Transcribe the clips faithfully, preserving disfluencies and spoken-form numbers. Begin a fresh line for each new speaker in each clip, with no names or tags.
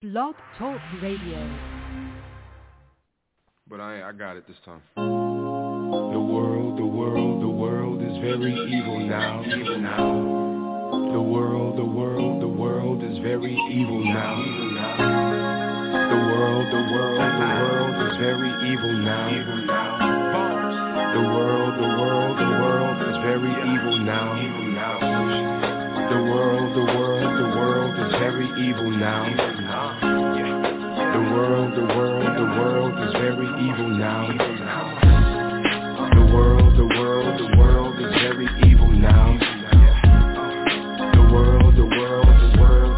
Blog Talk Radio.
But I I got it this time.
The world, the world, the world is very evil now. Evil now. The world, the world, the world is very evil now. Evil now. The world, the world, the world is very evil now. Evil now. The world, the world, the world is very evil now. Evil now. The world, the world, the world is very evil now. Evil now. The world, the world, the world is very evil now. The world, the world, the world is very evil now. The world, the world, the world.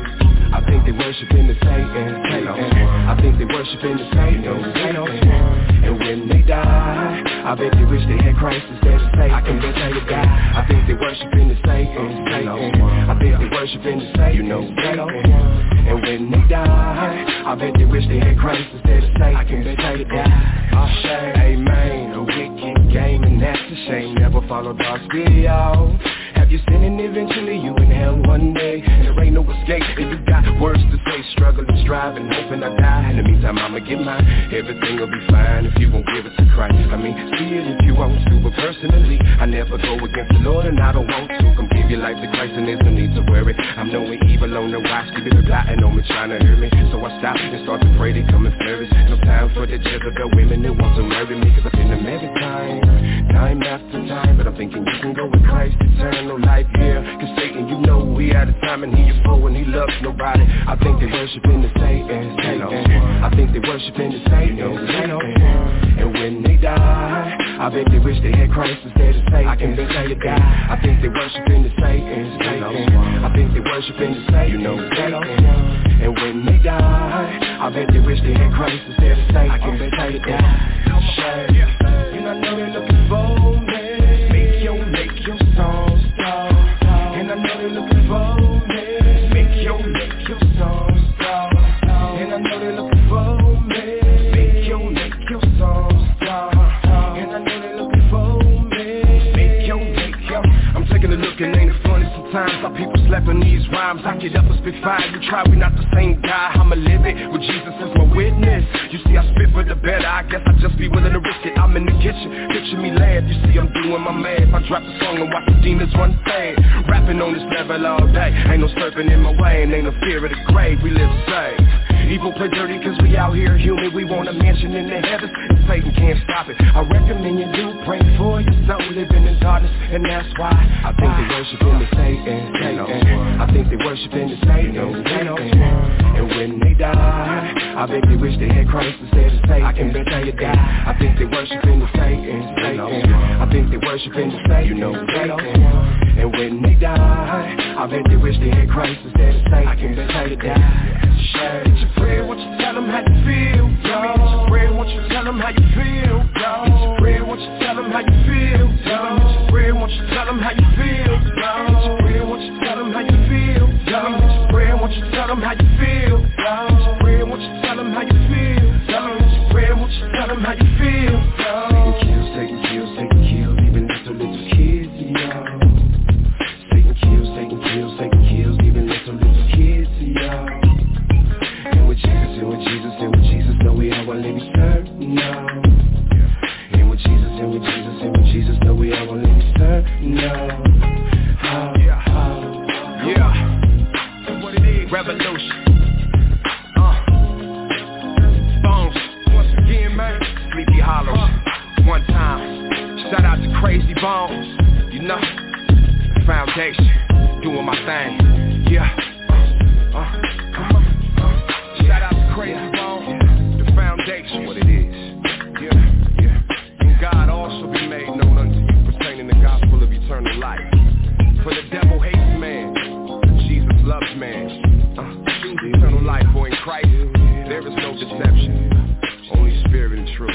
I think they worshiping the Satan, Satan. I think they worshiping the Satan, Satan. And when they die, I bet they wish they had Christ instead of Satan. I can bet they die. I think they worshiping the Satan, Satan. I think they worshiping the Satan, you know, Satan. And when they die, I bet they wish they had Christ instead of Satan. I can bet they die. Oh, shame, amen. A wicked game and that's a shame. Never follow God's video. Have you sinned and eventually you in hell one day? And there ain't no escape and you got words to say. Struggling, striving, hoping I die. In the meantime I'ma get mine. Everything will be fine if you won't give it to Christ. I mean, see it if you want to. But personally, I never go against the Lord and I don't want to. Come give your life to Christ and there's no need to worry. I'm knowing evil on the watch. Keep it plotting on me, trying to hear me. So I stop and start to pray they come and flourish. No time for the Jezebel women that want to marry me. Cause I've been them every time, time after time. But I'm thinking you can go with Christ, eternal life here. Cause Satan, you know we out of time and he a foe and he loves nobody. I think they worshiping the Satan, Satan. I think they worshiping the Satan, Satan. And when they die, I bet they wish they had Christ instead of Satan. I can bet they die. I think they worshiping the Satan, Satan. I think they worshiping the Satan, you know, Satan. And when they die, I bet they wish they had Christ instead of Satan. I can bet they die. Shame. And I know they're looking for me. Make your, make your songs stop. And I know they're looking for me. Make your, make your songs stop. And I know they're looking for me. Make your, make your songs stop. And I know they're looking for me. Make your, make your. I'm taking a look and ain't it funny sometimes how people slapping these rhymes. I get up and spit fire. You try, we not the same guy. I'ma live it with Jesus as my witness. You see I spit for the better. I guess I just be willing to risk it. I'm in the kitchen, picture me laugh. You see I'm doing my math. I drop the song and watch the demons run fast. Rapping on this level all day. Ain't no serpent in my way and ain't no fear of the grave. We live safe. Evil play dirty cause we out here human. We want a mansion in the heavens and Satan can't stop it. I recommend you do pray for your soul living in darkness. And that's why I think they worshiping the Satan, Satan. I think they worshiping the Satan, Satan. And when they die, I bet they wish they had Christ instead of Satan. I can bet they die. I think they worshiping the Satan, Satan. I think they worshiping the Satan, you know, Satan. And when they die, I bet they wish they had Christ instead of Satan. I can bet they die. Share it's your prayer, won't you tell them how you feel? Tell me it's your prayer, won't you tell them how you feel? It's your prayer, won't you tell them how you feel? Tell me it's your prayer, won't you tell them how you feel? It's your prayer, won't you tell them how you feel? Tell me it's your prayer, won't you tell them how you feel? It's your prayer, won't you tell them how you feel? Tell me it's your prayer, won't you tell them how you feel? Satan kills, Satan kills, Satan kills, even little little kids, y'all. Satan kills, Satan kills, Satan kills, even little little kids, y'all. And with Jesus, and with Jesus, and with Jesus, know we are one living serve now. And with Jesus, and with Jesus, and with Jesus, know we are one living serve now. How, how, yeah, that's what it is. Revolution. Uh, Bones, once again, man. Sleepy Hollow, uh, one time. Shout out to Crazy Bones, you know. Foundation, doing my thing, yeah. Uh, uh, uh. Shout out to Crazy yeah. Bones, the foundation, what it is, yeah, yeah. And God also be made known unto you pertaining the gospel of eternal life. For the devil hates man, Jesus loves man. Uh, choose eternal life, for in Christ there is no deception, only spirit and truth.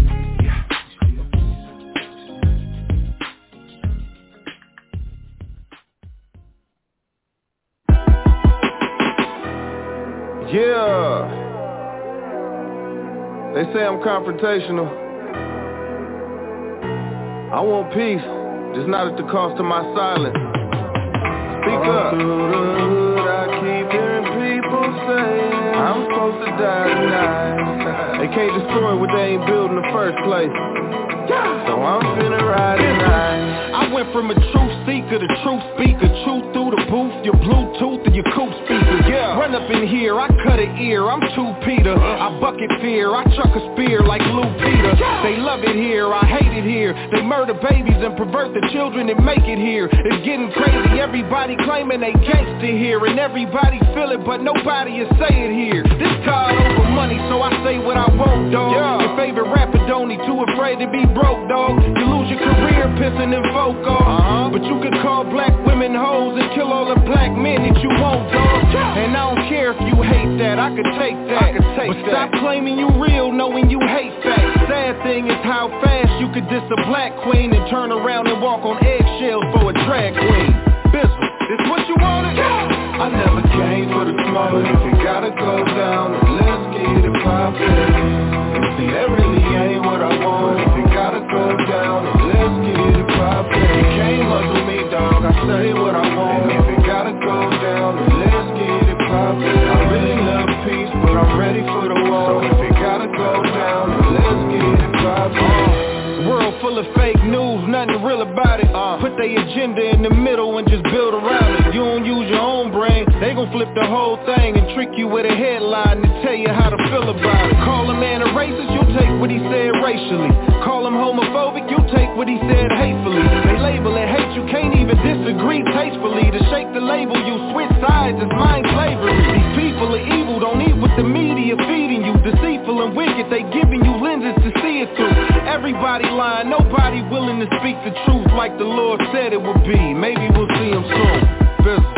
Yeah, they say I'm confrontational. I want peace, just not at the cost of my silence. Speak up. Through the hood, I keep hearing people saying to die tonight. They can't destroy what they ain't built in the first place. So I'm finna ride tonight.
I went from a truth seeker to truth speaker. Truth through the booth, your Bluetooth and your coupe speakers. Yeah. Run up in here, I cut an ear, I'm two Peter. I bucket fear, I chuck a spear like Lou Peter. They love it here, I hate it here. They murder babies and pervert the children and make it here. It's getting crazy, everybody claiming they gangsta here. And everybody feel it, but nobody is say it here. This card over money, so I say what I want, dog. Yeah. Your favorite rapper don't need too afraid to be broke, dog. You lose your career pissing in folk off. Uh-huh. But you could call black women hoes and kill all the black men that you want, dog. Yeah. And I don't care if you hate that, I could take that. I could take but that. Stop claiming you real, knowing you hate facts. Sad thing is how fast you could diss a black queen and turn around and walk on eggshells for a drag queen. Bizzle, this what you wanted? Yeah.
I never came for the smoke. If it gotta go down, then let's get it poppin'. See, that really ain't what I want. If it gotta go down, then let's get it poppin'. You can't muzzle me, dog, I say what I want. And if it gotta go down, then let's get it poppin'. I really love peace, but I'm ready for the war. So if it gotta go down, then let's get it poppin'.
World full of fake news, nothing real about it. uh, Put their agenda in the middle and just build around it. You don't use your own brain, they gon' flip the whole thing and trick you with a headline to tell you how to feel about it. Call a man a racist, you'll take what he said racially. Call him homophobic, you'll take what he said hatefully. They label it hate, you can't even disagree tastefully. To shake the label, you switch sides, it's mind slavery. These people are evil, don't eat what the media feeding you. Deceitful and wicked, they giving you lenses to see it through. Everybody lying, nobody willing to speak the truth like the Lord said it would be. Maybe we'll see him soon. Bizzle.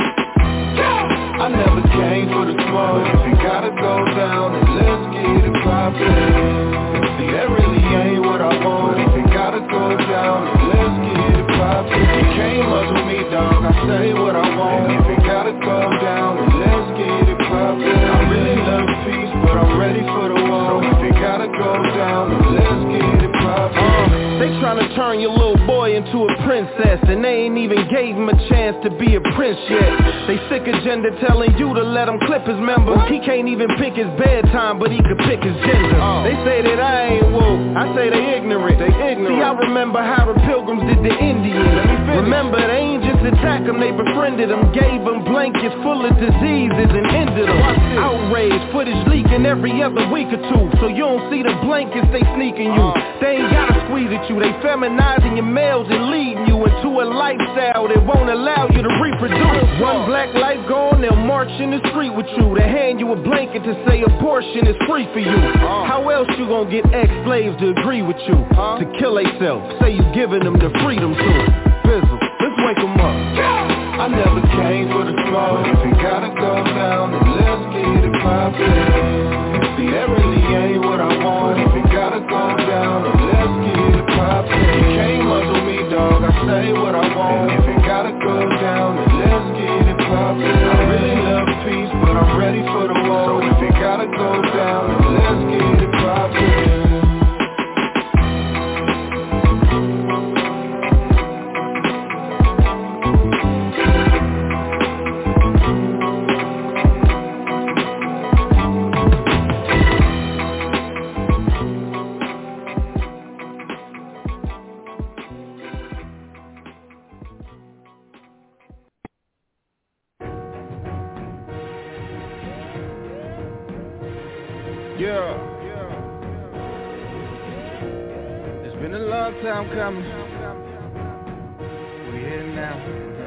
I never came for the smoke. If it gotta go down, then let's get it poppin'. See, that really ain't what I want. If it gotta go down, then let's get it poppin'. You can't muzzle me, dog, I say what I want. And if it gotta go down, then let's get it poppin'. I really love peace, but I'm ready for the war. So if it gotta go down, then let's get it poppin'.
uh, They tryna turn your little boy into a princess, and they ain't even gave him a chance to be a prince yet. They sick agenda telling you to let him clip his members. He can't even pick his bedtime, but he could pick his gender. uh. They say that I ain't woke, I say they ignorant. They ignorant. See, I remember how the pilgrims did the Indians. Remember, they ain't just attack them, they befriended them. Gave them blankets full of diseases and ended them. Outrage, footage leaking every other week or two, so you don't see the blankets they sneaking you. uh. They ain't gotta squeeze at you, they feminizing your males and leading you into a lifestyle that won't allow you to reproduce. One black life gone, they'll march in the street with you. They hand you a blanket to say abortion is free for you. uh. How else you gonna get ex-slaves to agree with you? Uh. To kill theyself, say you giving them the freedom to. Bizzle, let's wake them up.
I never came for the smoke. If it gotta go down, then let's get it poppin'. See, that really ain't what I want. If it gotta go down, then let's get it poppin'. You can't muzzle me, dog, I say what I want. And if it gotta go down, then let's get it poppin'. I really love peace, but I'm ready for the war. So if it gotta go down, then let's get it poppin'.
Yeah. It's been a long time coming. We here now.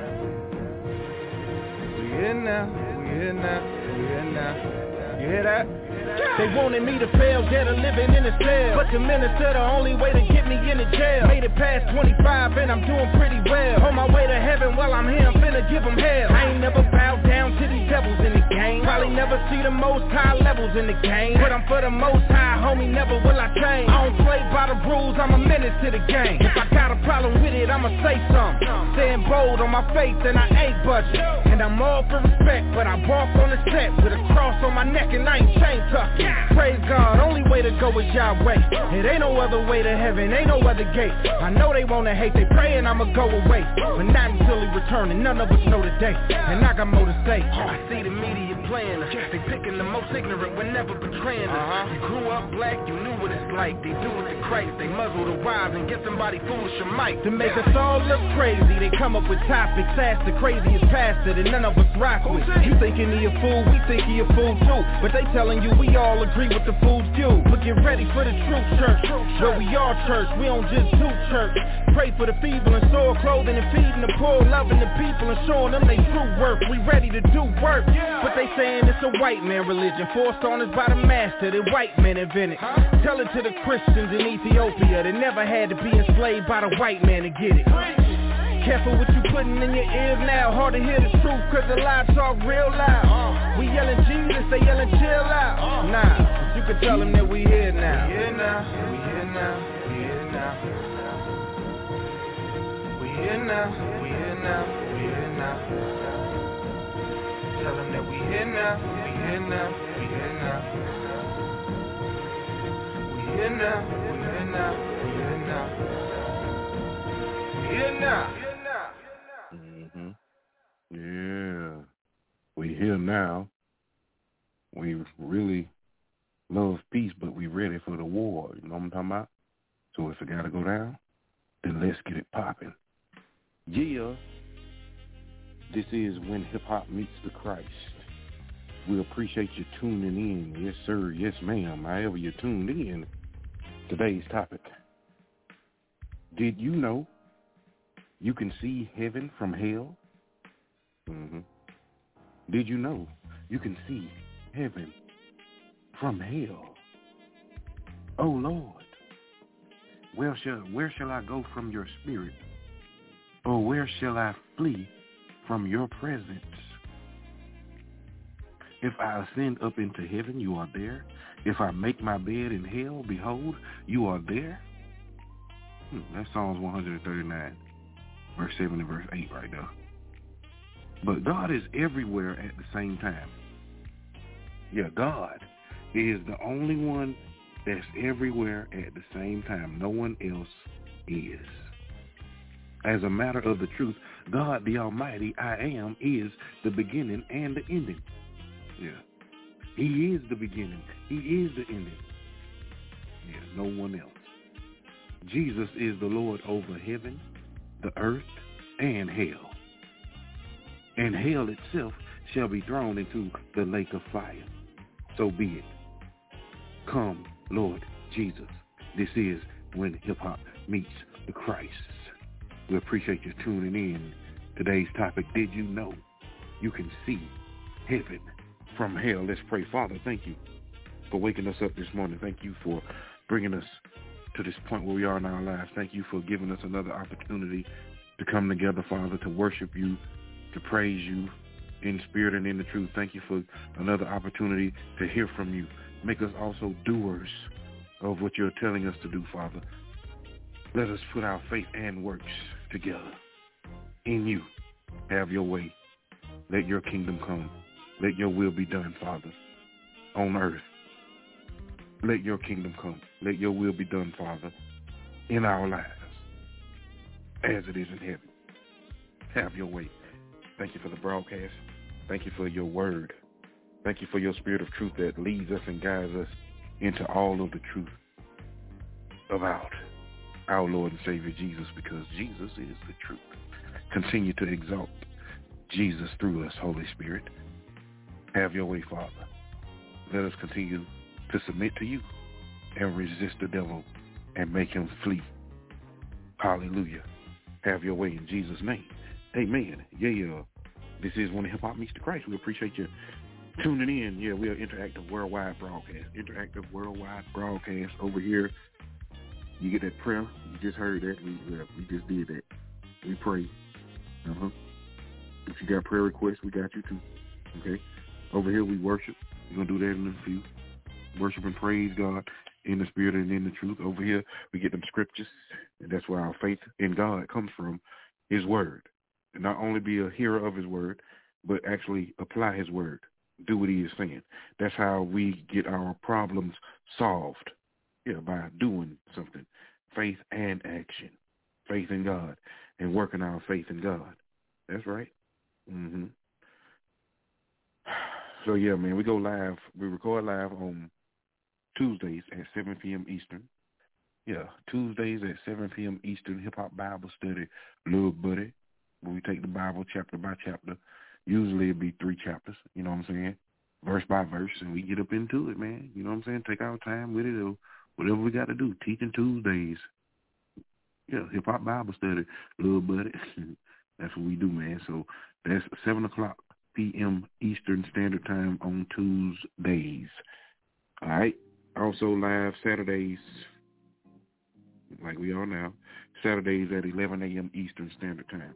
We here now. We here now. We here now. You hear that? They wanted me to fail, get a living in a cell. But the minister, the only way to get me in the jail. Made it past twenty-five and I'm doing pretty well. On my way to heaven while I'm here, I'm finna give them hell. I ain't never bowed down to these devils in the game. Probably never see the most high levels in the game. But I'm for the most high, homie, never will I change. I don't play by the rules, I'm a menace to the game. If I got a problem with it, I'ma say something. Staying bold on my faith and I ain't budget. And I'm all for respect, but I walk on the set with a cross on my neck and I ain't chain tucking. Praise God, only way to go is Yahweh. It ain't no other way to heaven, ain't no other gate. I know they wanna hate, they praying I'ma go away. But not until he return and none of us know the day. And I got more to say. I see the media playing her. They picking the most ignorant when never betraying us. Uh-huh. You grew up black, you knew what it's like. They do it to Christ, they muzzle the wise and get somebody foolish or mic. To make us all look crazy, they come up with topics. Ask the craziest pastor that none of us rock with. You thinking he a fool, we think he a fool too. But they telling you we all agree with the fool's view. But get ready for the true church, where we are church, we don't just do church. Pray for the feeble and soil clothing and feeding the poor, loving the people and showing them they true work. We ready to do work, but they saying it's a white man religion, forced on us by the master that white men invented. Tell it to the Christians in Ethiopia that never had to be enslaved by the white man to get it. Careful what you putting in your ears now. Hard to hear the truth cause the lie talk real loud. We yelling Jesus, they yelling chill out. Nah, you can tell them that we here now. We here now, we here now, we here now. We here now, we here now, we here now. Tell them that we here now, we here now, we here now. We here now, we here now, we here now. We here now.
Mm-hmm. Yeah, we here now. We really love peace, but we ready for the war. You know what I'm talking about? So if it gotta go down, then let's get it popping. Yeah, this is When Hip Hop Meets the Christ. We appreciate you tuning in. Yes, sir. Yes, ma'am. However you tuned in. Today's topic. Did you know you can see heaven from hell? Mm-hmm. Did you know you can see heaven from hell? Oh, Lord, where shall, where shall I go from your spirit? Or where shall I flee from your presence? If I ascend up into heaven, you are there. If I make my bed in hell, behold, you are there. Hmm, that's Psalms one thirty-nine. Verse seven and verse eight right there. But God is everywhere at the same time. Yeah, God is the only one that's everywhere at the same time. No one else is. As a matter of the truth, God the Almighty, I am, is the beginning and the ending. Yeah. He is the beginning. He is the ending. Yeah, no one else. Jesus is the Lord over heaven, the earth, and hell. And hell itself shall be thrown into the lake of fire. So be it. Come, Lord Jesus. This is When Hip Hop Meets the Christ. We appreciate you tuning in. Today's topic, did you know you can see heaven from hell? Let's pray. Father, thank you for waking us up this morning. Thank you for bringing us to this point where we are in our lives. Thank you for giving us another opportunity to come together, Father, to worship you, to praise you in spirit and in the truth. Thank you for another opportunity to hear from you. Make us also doers of what you're telling us to do, Father. Let us put our faith and works together in you. Have your way. Let your kingdom come. Let your will be done, Father, on earth. Let your kingdom come. Let your will be done, Father, in our lives as it is in heaven. Have your way. Thank you for the broadcast. Thank you for your word. Thank you for your spirit of truth that leads us and guides us into all of the truth about our Lord and Savior Jesus, because Jesus is the truth. Continue to exalt Jesus through us, Holy Spirit. Have your way, Father. Let us continue to submit to you and resist the devil and make him flee. Hallelujah. Have your way in Jesus' name. Amen. Yeah, this is When Hip Hop Meets the Christ. We appreciate you tuning in. Yeah, we are interactive worldwide broadcast. Interactive worldwide broadcast over here. You get that prayer. You just heard that. We, uh, we just did that. We pray. Uh-huh. If you got prayer requests, we got you too. Okay? Over here we worship. We're going to do that in a few. Worship and praise God in the spirit and in the truth. Over here we get them scriptures. And that's where our faith in God comes from, his word. And not only be a hearer of his word, but actually apply his word. Do what he is saying. That's how we get our problems solved. Yeah, by doing something. Faith and action. Faith in God and working our faith in God. That's right. Mm-hmm. So, yeah, man, we go live. We record live on Tuesdays at seven p.m. Eastern. Yeah, Tuesdays at seven p.m. Eastern, Hip-Hop Bible Study, Little Buddy, where we take the Bible chapter by chapter. Usually it'd be three chapters, you know what I'm saying, verse by verse, and we get up into it, man. You know what I'm saying? Take our time with it or whatever we got to do. Teaching Tuesdays. Yeah, Hip-Hop Bible Study, Little Buddy. That's what we do, man. So that's seven o'clock p.m. Eastern Standard Time on Tuesdays. All right? Also live Saturdays, like we are now, Saturdays at eleven a.m. Eastern Standard Time.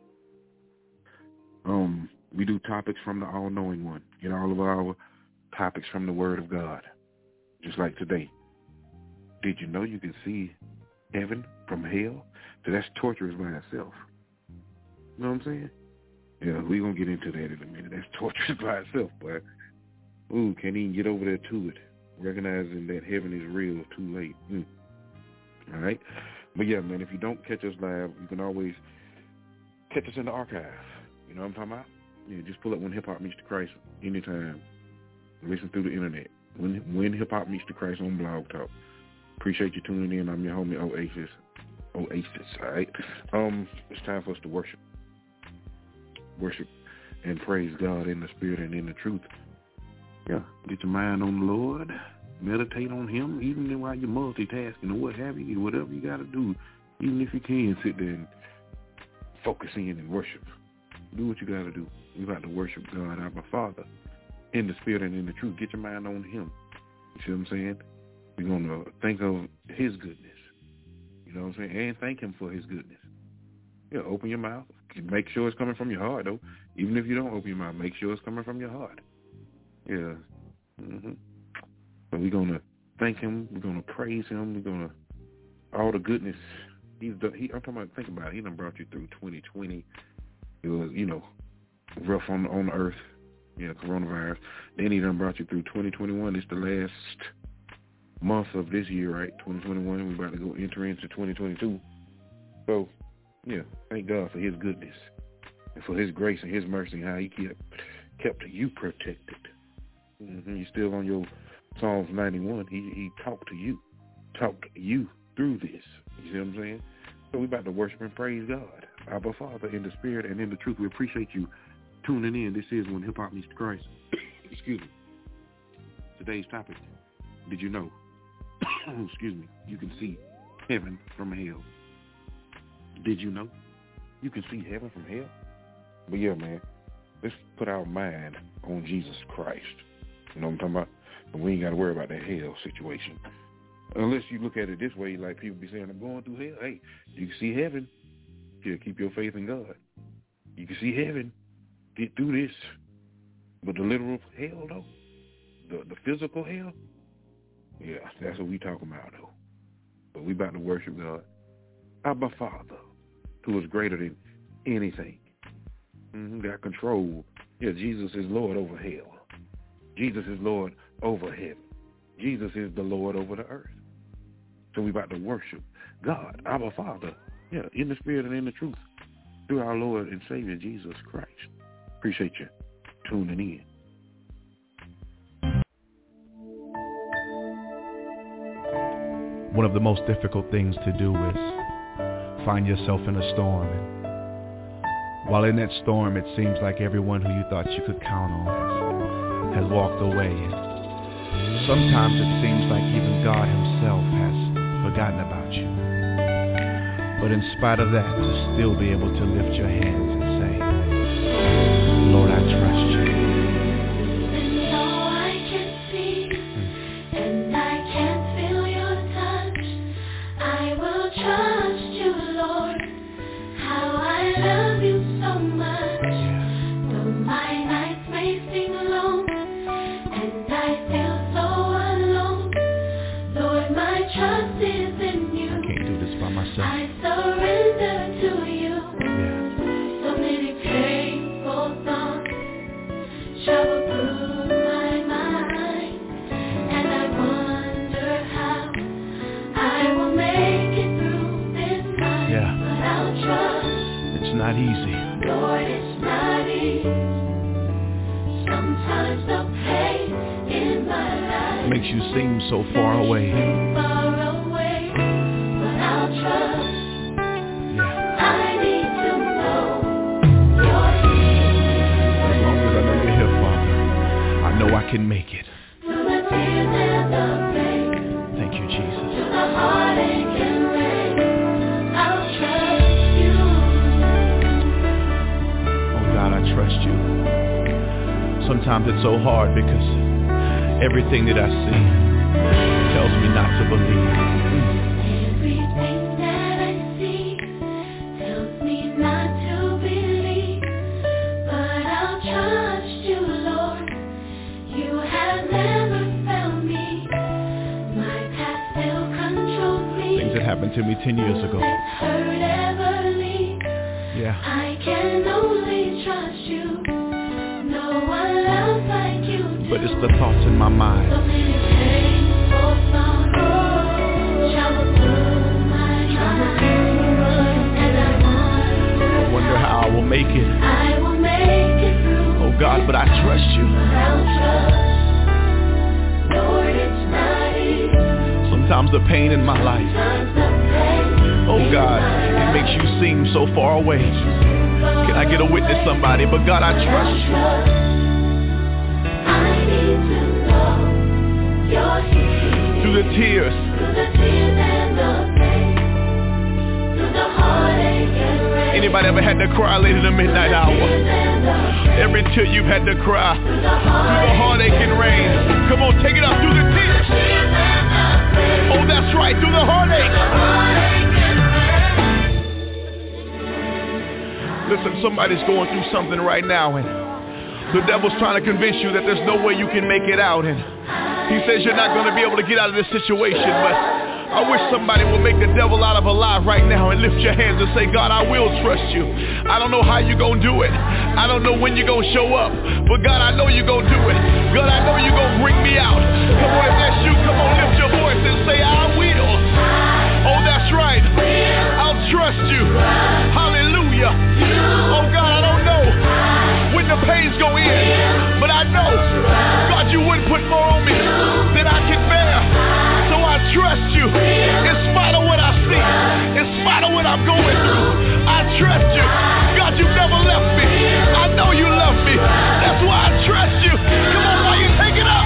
Um, we do topics from the all-knowing one. Get all of our topics from the Word of God, just like today. Did you know you can see heaven from hell? So that's torturous by itself. You know what I'm saying? Yeah, we're going to get into that in a minute. That's torturous by itself, but, ooh, can't even get over there to it. Recognizing that heaven is real, too late. Mm. All right? But, yeah, man, if you don't catch us live, you can always catch us in the archive. You know what I'm talking about? Yeah, just pull up When Hip Hop Meets the Christ anytime. Listen through the internet. When When Hip Hop Meets the Christ on Blog Talk. Appreciate you tuning in. I'm your homie Oasis. Oasis, all right? Um, it's time for us to worship. Worship and praise God in the spirit and in the truth. Yeah, get your mind on the Lord. Meditate on Him, even while you're multitasking or what have you, whatever you got to do. Even if you can sit there and focus in and worship. Do what you got to do. We got to worship God, our Father, in the spirit and in the truth. Get your mind on Him. You see what I'm saying? We're going to think of His goodness. You know what I'm saying? And thank Him for His goodness. Yeah, open your mouth. Make sure it's coming from your heart, though. Even if you don't open your mouth, make sure it's coming from your heart. Yeah. Mm-hmm. So we're going to thank Him. We're going to praise Him. We're going to, all the goodness. He's done, he, I'm talking about, think about it. He done brought you through twenty twenty. It was, you know, rough on, on the earth. Yeah, coronavirus. Then He done brought you through twenty twenty-one. It's the last month of this year, right? twenty twenty-one. We're about to go enter into twenty twenty-two. So, yeah, thank God for His goodness and for His grace and His mercy and how He kept kept you protected. Mm-hmm. You're still on your Psalms ninety-one. He He talked to you, talked you through this. You see what I'm saying? So we're about to worship and praise God, our Father, in the spirit and in the truth. We appreciate you tuning in. This is When Hip Hop Meets the Christ. Excuse me. Today's topic: did you know? excuse me. You can see heaven from hell. Did you know you can see heaven from hell? But yeah, man, let's put our mind on Jesus Christ. You know what I'm talking about? But we ain't got to worry about that hell situation. Unless you look at it this way, like people be saying, I'm going through hell. Hey, you can see heaven. Yeah, keep your faith in God. You can see heaven. Get through this. But the literal hell, though, the, the physical hell, yeah, that's what we talking about, though. But we about to worship God. Abba Father, who is greater than anything. Mm-hmm, got control. Yeah, Jesus is Lord over hell. Jesus is Lord over heaven. Jesus is the Lord over the earth. So we about to worship God, Abba Father, yeah, in the spirit and in the truth, through our Lord and Savior, Jesus Christ. Appreciate you tuning in.
One of the most difficult things to do is find yourself in a storm. And while in that storm, it seems like everyone who you thought you could count on has, has walked away. And sometimes it seems like even God Himself has forgotten about you. But in spite of that, to still be able to lift your hands and say, Lord, I trust you.
I surrender to you. Yeah. So
makes you seem so far away. I can make it. Thank you, Jesus. Oh God, I trust you. Sometimes it's so hard because everything that I see tells me not to believe. Happened to me ten years ago. Yeah. I can only trust you. No one else like you do. But it's the thoughts in my mind. So many painful sorrows travel through my mind. And I wonder, I wonder how I will make it. I will make it through. Oh God, but I trust you. I'll trust. Lord, it's not easy. Sometimes the pain in my life, oh God, it makes you seem so far away. Can I get a witness, somebody? But God, I trust you. Through the tears, anybody ever had to cry late in the midnight hour? Every tear you've had to cry, through the heartache and rain. Come on, take it up through the tears. Oh, that's right, through the heartache. Listen, somebody's going through something right now, and the devil's trying to convince you that there's no way you can make it out, and he says you're not going to be able to get out of this situation, but I wish somebody would make the devil out of a lie right now and lift your hands and say, God, I will trust you. I don't know how you're going to do it. I don't know when you're going to show up, but God, I know you're going to do it. God, I know you're going to bring me out. Come on, if that's you, come on, lift your voice and say, I will. Oh, that's right. I'll trust you. Hallelujah. Oh, God, I don't know when the pains go in, but I know, God, you wouldn't put more on me than I can bear. So I trust you in spite of what I see, in spite of what I'm going through. I trust you. God, you never left me. I know you love me. That's why I trust you. Come on, why you take it up?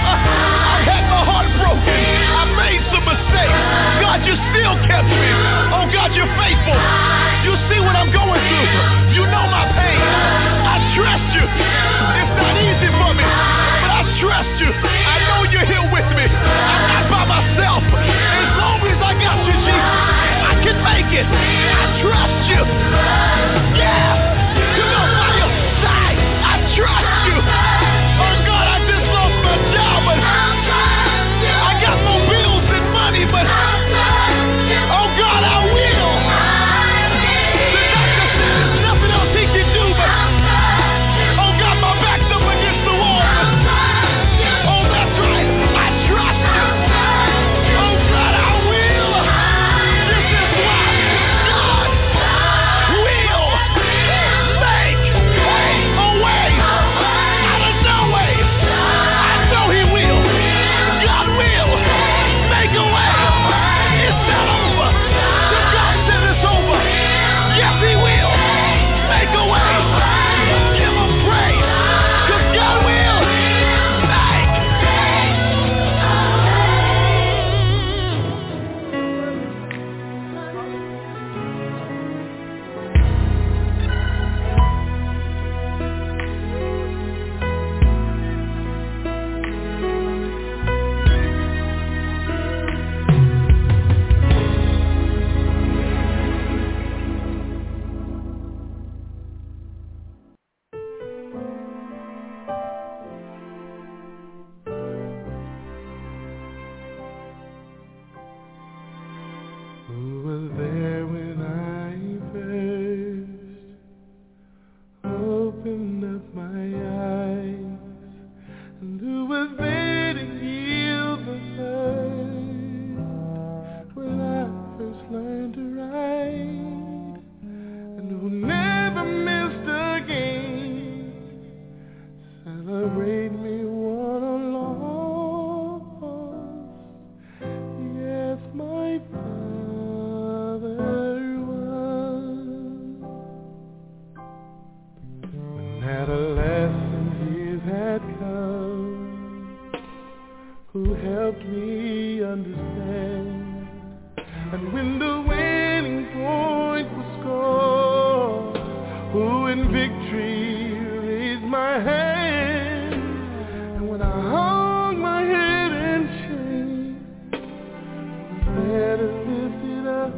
who helped me understand. And when the winning point was scored, who in victory raised my hand. And when I hung my head in shame, was there to lift it up.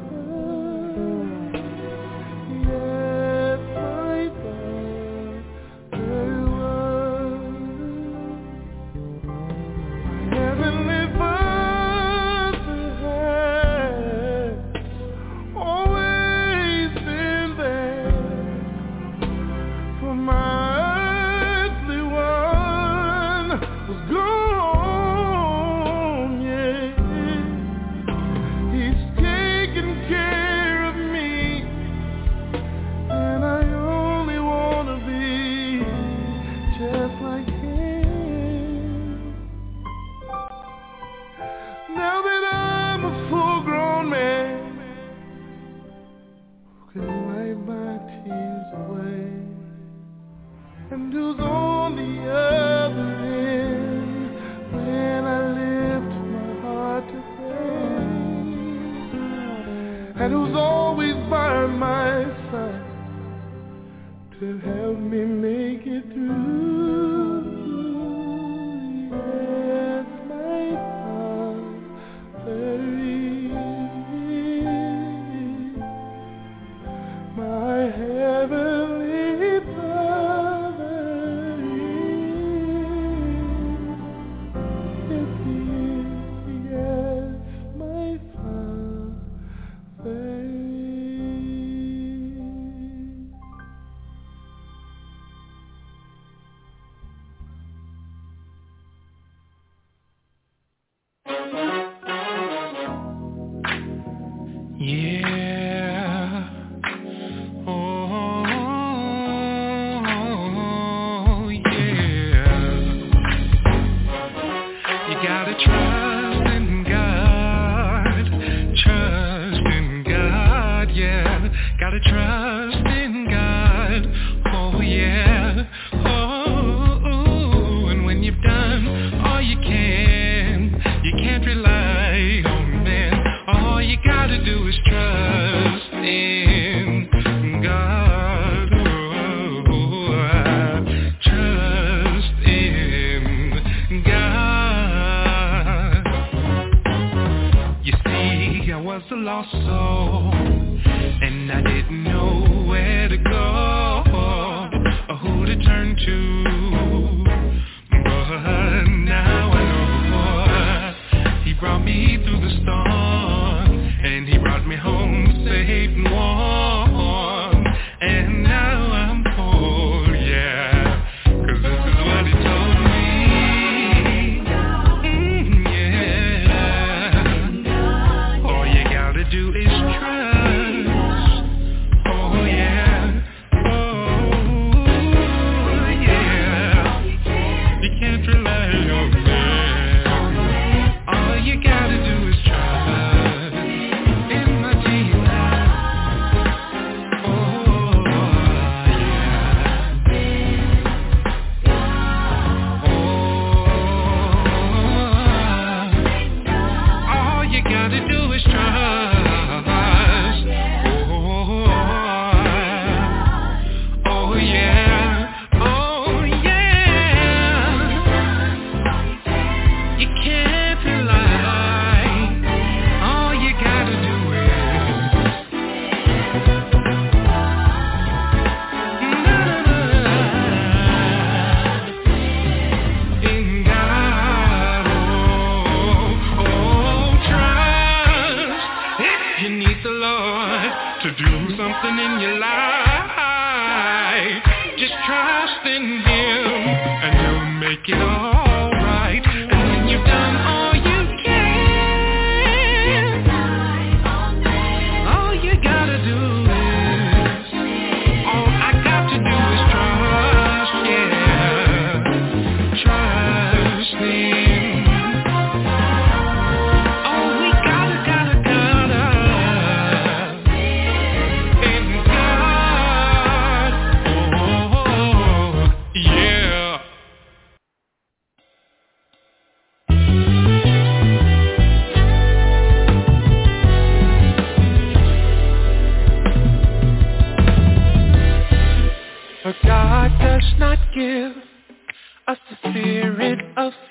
Yes, my Father was. My heavenly Father has always been there for my earthly one was gone, yeah. He's taking care of me, and I only want to be just like him. Now that I'm a full-grown man who can wipe my tears away, and who's on the other end when I lift my heart to pray, and who's always by my side to help me make it through. Yes, my Father is, my heavenly Father is, yes, my Father is.
Yeah. Oh, yeah. You gotta trust in God. Trust in God, yeah. Gotta trust in God. Oh, yeah. Oh, and when you've done all you can, you can't rely on men. All you gotta do is trust in God. Oh, trust in God. You see, I was a lost soul, and I didn't know where to go or who to turn to. But now I know He brought me through the storm, and He brought me home safe and warm. And now I'm whole, yeah, 'cause this is what He told me. Mm, yeah. All you gotta do is trust. Oh, yeah. Oh, yeah.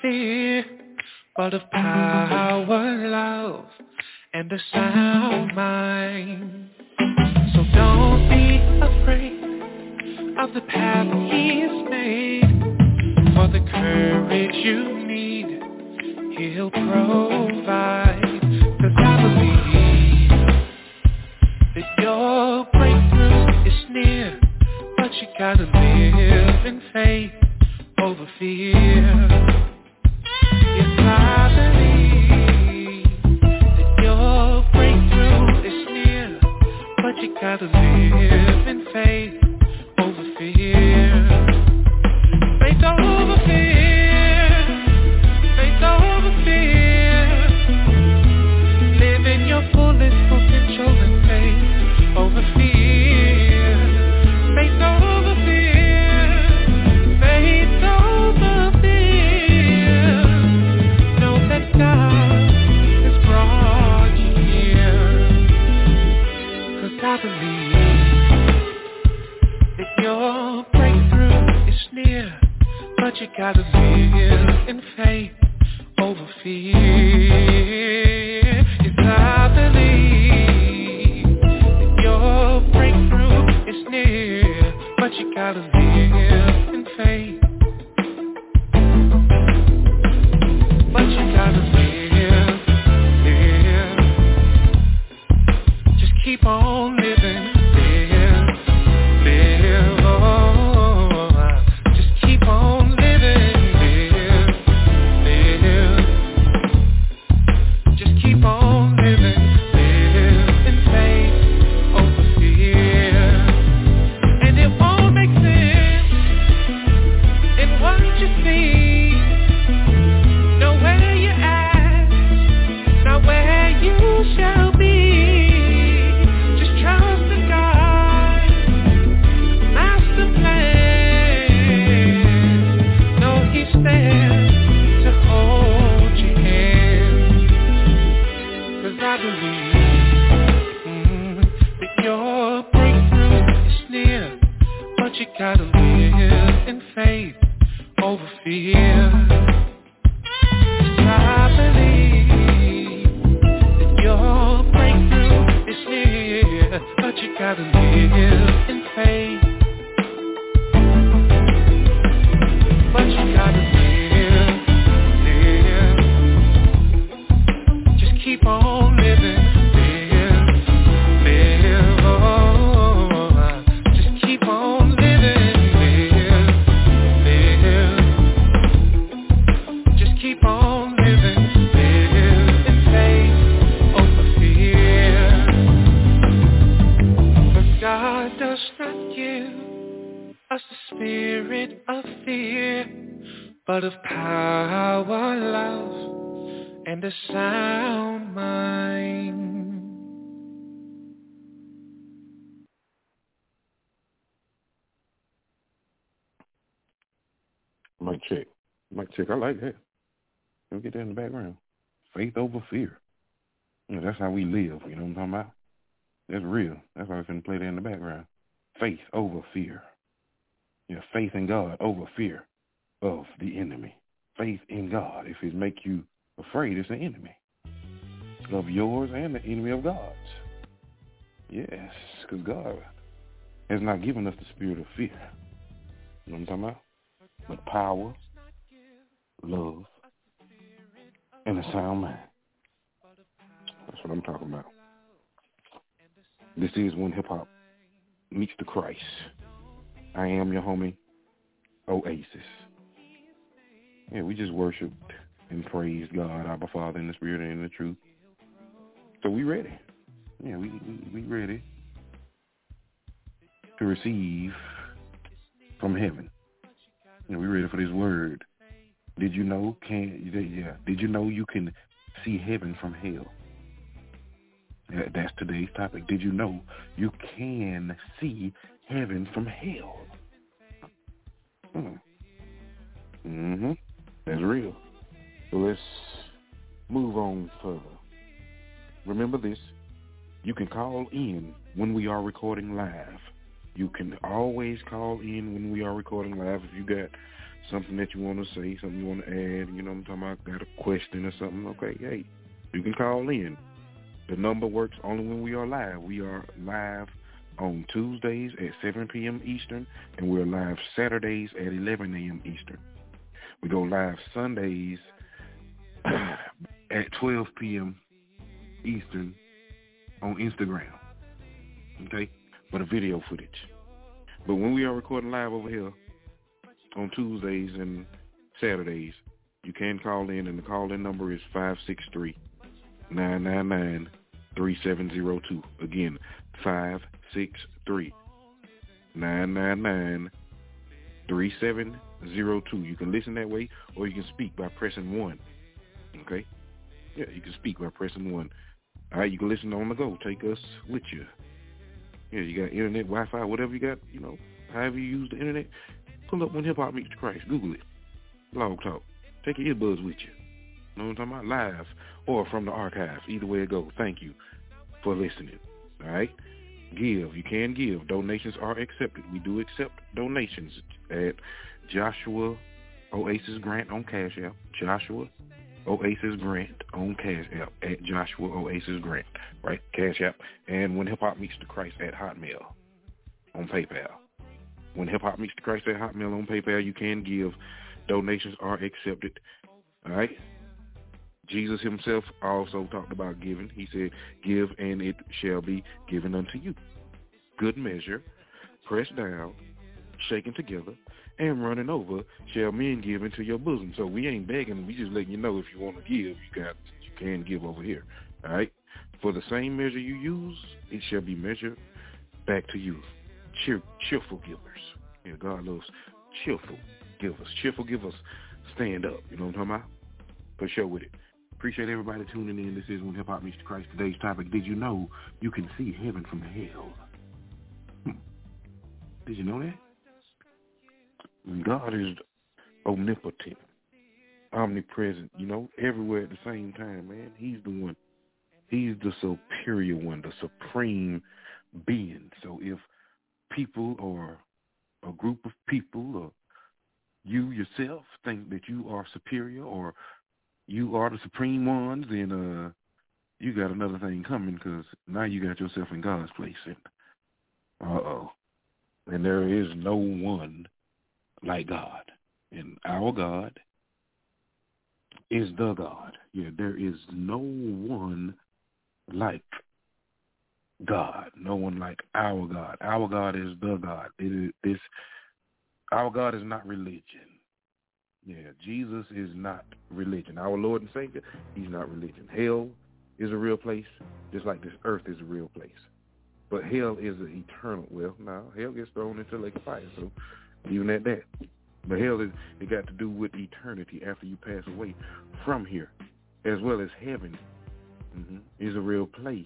fear, but of power, love, and a sound mind. So don't be afraid of the path He's made. For the courage you need, He'll provide. 'Cause I believe that your breakthrough is near, but you gotta live in faith over fear. Yes, I believe that your breakthrough is near, but you gotta live in faith over fear. Faith over fear, faith over fear. Live in your fullest potential and faith over fear. Faith over fear, faith over fear. Know that God has brought you here. 'Cause I believe that your breakthrough is near, but you gotta live in faith over fear. Yes, I believe that your breakthrough is near, but you gotta live in faith. But you gotta live, live. Just keep on living, live, live. Oh, just keep on living, live, live. Just keep on living, live in faith over fear. And it won't make sense in what you see. Know where you're at, not where you shall be. Just trust in God, master plan. Know He's there to hold your hand. 'Cause I believe mm, that your breakthrough is near, but you gotta live in faith over fear. I believe that your breakthrough is near, but you gotta live in faith. But you gotta live, live. Just keep on living, live, live. Oh, just keep on living, live, live. Just keep on living, live in faith over fear. For God does not give us the spirit of fear, but of power, love, and a sound mind.
Mic check. Mic check. I like that. Let me get that in the background. Faith over fear. You know, that's how we live. You know what I'm talking about? That's real. That's why I can play that in the background. Faith over fear. Yeah, faith in God over fear of the enemy. Faith in God. If it make you afraid, it's an enemy of yours and the enemy of God's. Yes, because God has not given us the spirit of fear. You know what I'm talking about? But power, love, and a sound mind. That's what I'm talking about. This is when hip-hop meets the Christ. I am your homie, Oasis. Yeah, we just worshiped and praised God, our Father, in the spirit and in the truth. So we ready. Yeah, we, we, we ready to receive from heaven. You know, we ready for this word. Did you know? Can yeah? Did you know you can see heaven from hell? Yeah, that's today's topic. Did you know you can see heaven from hell? Hmm. Mm-hmm. That's real. So let's move on further. Remember this. You can call in when we are recording live. You can always call in when we are recording live. If you got something that you want to say, something you want to add, you know what I'm talking about, got a question or something, okay, hey, you can call in. The number works only when we are live. We are live on Tuesdays at seven p.m. Eastern, and we're live Saturdays at eleven a.m. Eastern. We go live Sundays at twelve p.m. Eastern on Instagram, okay, for the video footage. But when we are recording live over here on Tuesdays and Saturdays, you can call in, and the call-in number is five six three, nine nine nine, three seven zero two. Again, five six three, nine nine nine, three seven zero two. You can listen that way, or you can speak by pressing one. Okay? Yeah, you can speak by pressing one. All right, you can listen on the go. Take us with you. Yeah, you got internet, Wi-Fi, whatever you got, you know, however you use the internet, pull up When Hip Hop Meets the Christ. Google it. Blog Talk. Take your earbuds with you. You know what I'm talking about? Live or from the archives. Either way it goes. Thank you for listening. All right? Give. You can give. Donations are accepted. We do accept donations at Joshua Oasis Grant on Cash App. Joshua Oasis Grant on Cash App at Joshua Oasis Grant, right? Cash App. And When Hip Hop Meets the Christ at Hotmail on PayPal. When Hip Hop Meets the Christ at Hotmail on PayPal, you can give. Donations are accepted. All right? Jesus himself also talked about giving. He said, give and it shall be given unto you. Good measure, pressed down, shaken together, and running over shall men give into your bosom. So we ain't begging. We just letting you know if you want to give, you got you can give over here. All right? For the same measure you use, it shall be measured back to you. Cheer, cheerful givers. Yeah, God loves cheerful givers. Cheerful givers stand up. You know what I'm talking about? For sure with it. Appreciate everybody tuning in. This is When Hip Hop Meets the Christ. Today's topic, did you know you can see heaven from hell? Hmm. Did you know that? God is omnipotent, omnipresent, you know, everywhere at the same time, man. He's the one. He's the superior one, the supreme being. So if people or a group of people or you yourself think that you are superior or you are the supreme ones, then uh, you got another thing coming, because now you got yourself in God's place. And uh-oh. And there is no one like God. And our God is the God. Yeah, there is no one like God. No one like our God. Our God is the God. It is, it's, our God is not religion. Yeah, Jesus is not religion. Our Lord and Savior, he's not religion. Hell is a real place, just like this earth is a real place. But hell is an eternal, well, now, hell gets thrown into the lake of fire, so even at that. But hell, is it got to do with eternity after you pass away from here, as well as heaven mm-hmm, is a real place,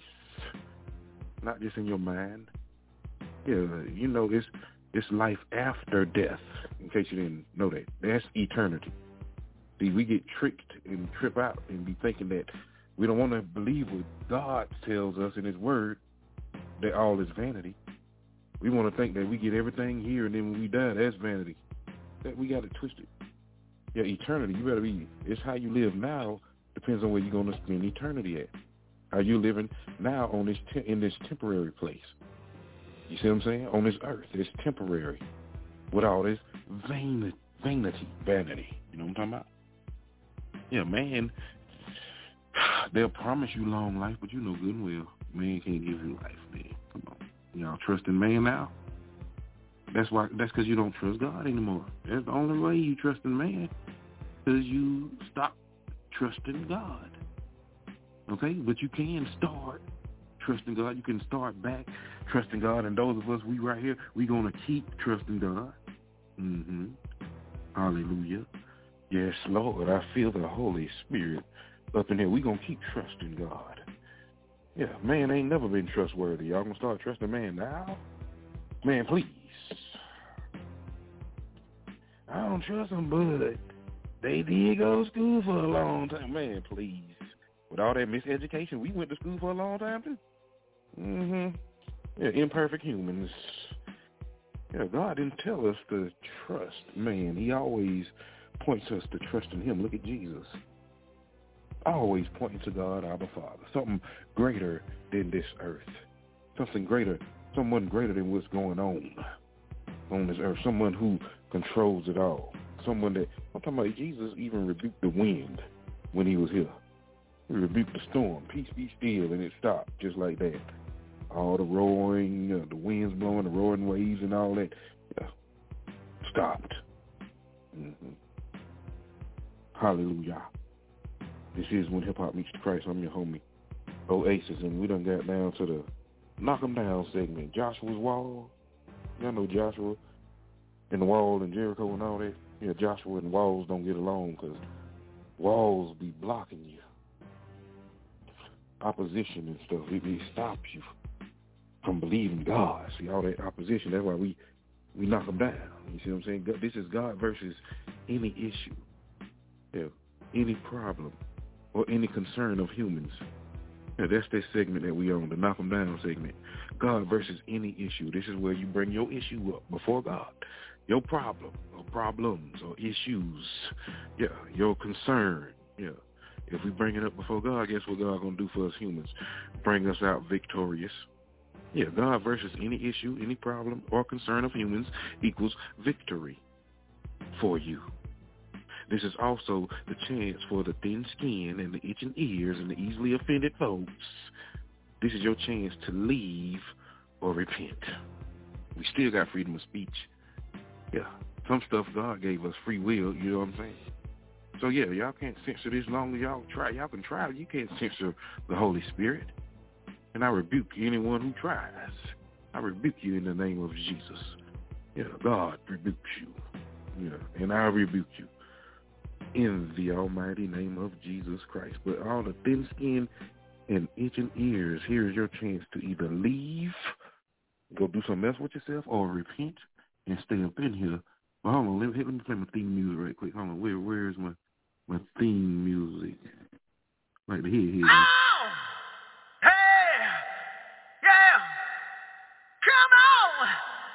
not just in your mind. Yeah, you know, it's it's life after death, in case you didn't know that. That's eternity. See, we get tricked and trip out and be thinking that we don't want to believe what God tells us in his word, that all is vanity. We want to think that we get everything here, and then when we die, that's vanity. That we got it twisted. Yeah, eternity, you better be, it's how you live now, depends on where you're going to spend eternity at. How you living now on this te- in this temporary place. You see what I'm saying? On this earth, it's temporary. With all this vain, vanity, vanity. You know what I'm talking about? Yeah, man, they'll promise you long life, but you know good and well, man can't give you life, man. Come on. Y'all trusting man now? That's why. That's because you don't trust God anymore. That's the only way you trust in man, because you stop trusting God. Okay? But you can start trusting God. You can start back trusting God. And those of us, we right here, we're going to keep trusting God. Mm-hmm. Hallelujah. Yes, Lord, I feel the Holy Spirit up in here. We're going to keep trusting God. Yeah, man ain't never been trustworthy. Y'all going to start trusting man now? Man, please. I don't trust them, but they did go to school for a long time. Man, please. With all that miseducation, we went to school for a long time, too. Mm-hmm. Yeah, imperfect humans. Yeah, God didn't tell us to trust man. He always points us to trust in him. Look at Jesus. Always pointing to God, our Father. Something greater than this earth. Something greater, someone greater than what's going on on this earth. Someone who controls it all. Someone that, I'm talking about Jesus even rebuked the wind when he was here. He rebuked the storm. Peace be still, and it stopped just like that. All the roaring, you know, the winds blowing, the roaring waves and all that, yeah, stopped. Mm-hmm. Hallelujah. This is When Hip Hop Meets the Christ. I'm your homie, Oasis, and we done got down to the Knock 'em Down segment. Joshua's Wall. Y'all know Joshua and the wall and Jericho and all that. Yeah, Joshua and walls don't get along because walls be blocking you. Opposition and stuff, it, it stops you from believing God. See, all that opposition, that's why we, we knock them down. You see what I'm saying? This is God versus any issue, yeah, any problem, or any concern of humans. Yeah, that's that segment that we own, the Knock 'em Down segment. God versus any issue. This is where you bring your issue up before God. Your problem, or problems, or issues, yeah, your concern, yeah. If we bring it up before God, guess what God going to do for us humans? Bring us out victorious. Yeah, God versus any issue, any problem, or concern of humans equals victory for you. This is also the chance for the thin skin and the itching ears and the easily offended folks. This is your chance to leave or repent. We still got freedom of speech. Yeah, some stuff God gave us free will, you know what I'm saying? So yeah, y'all can't censor this long as y'all try. Y'all can try. You can't censor the Holy Spirit. And I rebuke anyone who tries. I rebuke you in the name of Jesus. Yeah, God rebukes you. Yeah, and I rebuke you in the almighty name of Jesus Christ. But all the thin skin and itching ears, here's your chance to either leave, go do something else with yourself, or repent and stay up in here. Well, hold on, let me, let me play my theme music right quick. Hold on, where, where's my, my theme music? Like the head here.
Oh! Hey! Yeah! Come on!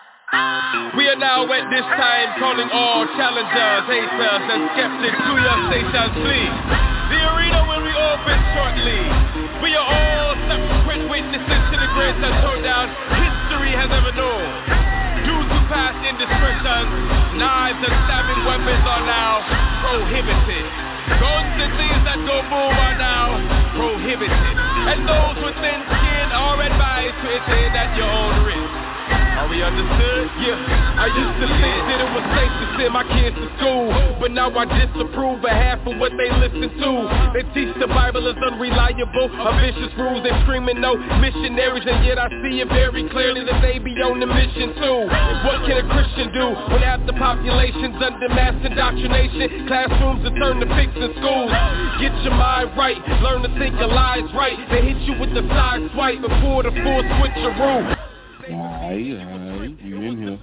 Oh!
We are now at this time calling all challengers, haters, and skeptics to your stations, please. The arena will be open shortly. We are all subsequent witnesses to the greatest showdown history has ever known. Due to past indiscretions, knives and stabbing weapons are now prohibited. Guns and things that go boom are now prohibited. And those with thin skin are advised to attend at your own risk. Are we understood? Yeah. I used to think that it was safe to send my kids to school, but now I disapprove of half of what they listen to. They teach the Bible is unreliable, a vicious rules, they screaming no missionaries, and yet I see it very clearly that they be on the mission too. What can a Christian do when half the population's under mass indoctrination? Classrooms are turned to pigs in schools. Get your mind right, learn to think your lies right. They hit you with the side swipe before the full switcheroo.
Alright, alright, we in here.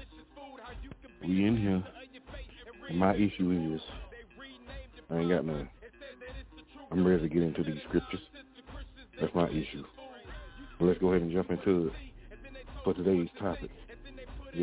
We in here. And my issue is, I ain't got none. I'm ready to get into these scriptures. That's my issue. So let's go ahead and jump into it for today's topic. Yeah.